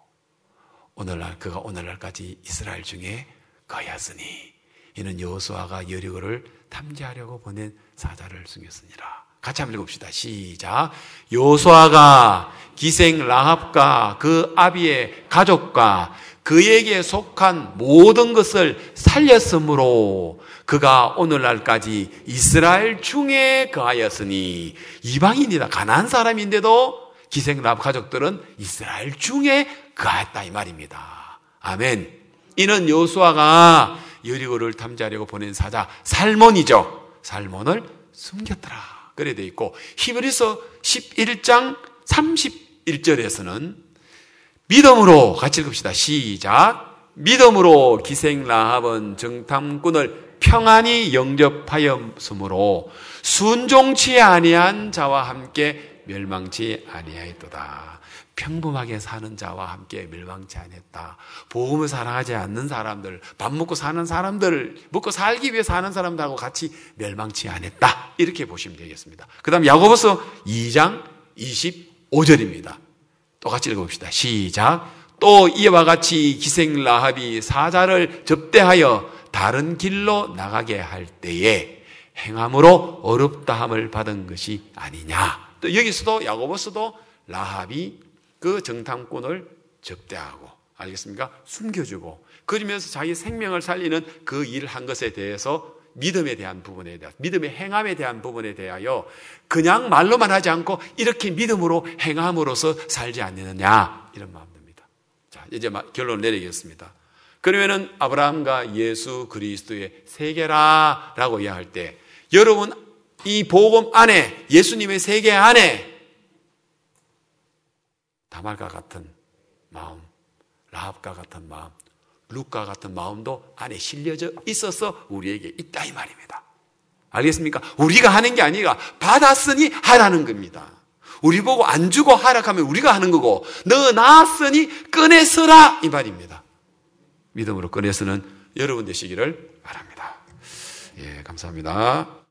오늘날 그가 오늘날까지 이스라엘 중에 거하였으니 이는 여호수아가 여리고를 탐지하려고 보낸 사자를 숨겼으니라. 같이 한번 읽읍시다. 시작. 여호수아가 기생 라합과 그 아비의 가족과 그에게 속한 모든 것을 살렸으므로 그가 오늘날까지 이스라엘 중에 거하였으니, 이방인이다, 가나안 사람인데도 기생 라합 가족들은 이스라엘 중에 거하였다 이 말입니다. 아멘. 이는 여호수아가 여리고를 탐지하려고 보낸 사자 살몬이죠. 살몬을 숨겼더라. 그래 돼 있고, 히브리서 십일 장 삼십일 절에서는 믿음으로, 같이 읽읍시다. 시작. 믿음으로 기생 라합은 정탐꾼을 평안히 영접하였으므로 순종치 아니한 자와 함께 멸망치 아니하였도다. 평범하게 사는 자와 함께 멸망치 아니했다. 복음을 사랑하지 않는 사람들, 밥 먹고 사는 사람들, 먹고 살기 위해 사는 사람들하고 같이 멸망치 않았다. 이렇게 보시면 되겠습니다. 그 다음 야고보서 이 장 이십오 절입니다. 똑같이 읽어봅시다. 시작. 또 이와 같이 기생 라합이 사자를 접대하여 다른 길로 나가게 할 때에 행함으로 어렵다함을 받은 것이 아니냐. 또 여기서도 야고보서도 라합이 그 정탐꾼을 접대하고, 알겠습니까? 숨겨주고, 그러면서 자기 생명을 살리는 그 일을 한 것에 대해서 믿음에 대한 부분에 대해서, 믿음의 행함에 대한 부분에 대하여 그냥 말로만 하지 않고 이렇게 믿음으로 행함으로써 살지 않느냐, 이런 마음입니다. 자, 이제 결론을 내리겠습니다. 그러면은 아브라함과 예수 그리스도의 세계라라고 이야기할 때, 여러분 이 복음 안에, 예수님의 세계 안에 다말과 같은 마음, 라합과 같은 마음, 룻과 같은 마음도 안에 실려져 있어서 우리에게 있다 이 말입니다. 알겠습니까? 우리가 하는 게 아니라 받았으니 하라는 겁니다. 우리 보고 안 주고 하락하면 우리가 하는 거고, 너 나았으니 꺼내서라 이 말입니다. 믿음으로 꺼내서는 여러분 되시기를 바랍니다. 예, 감사합니다.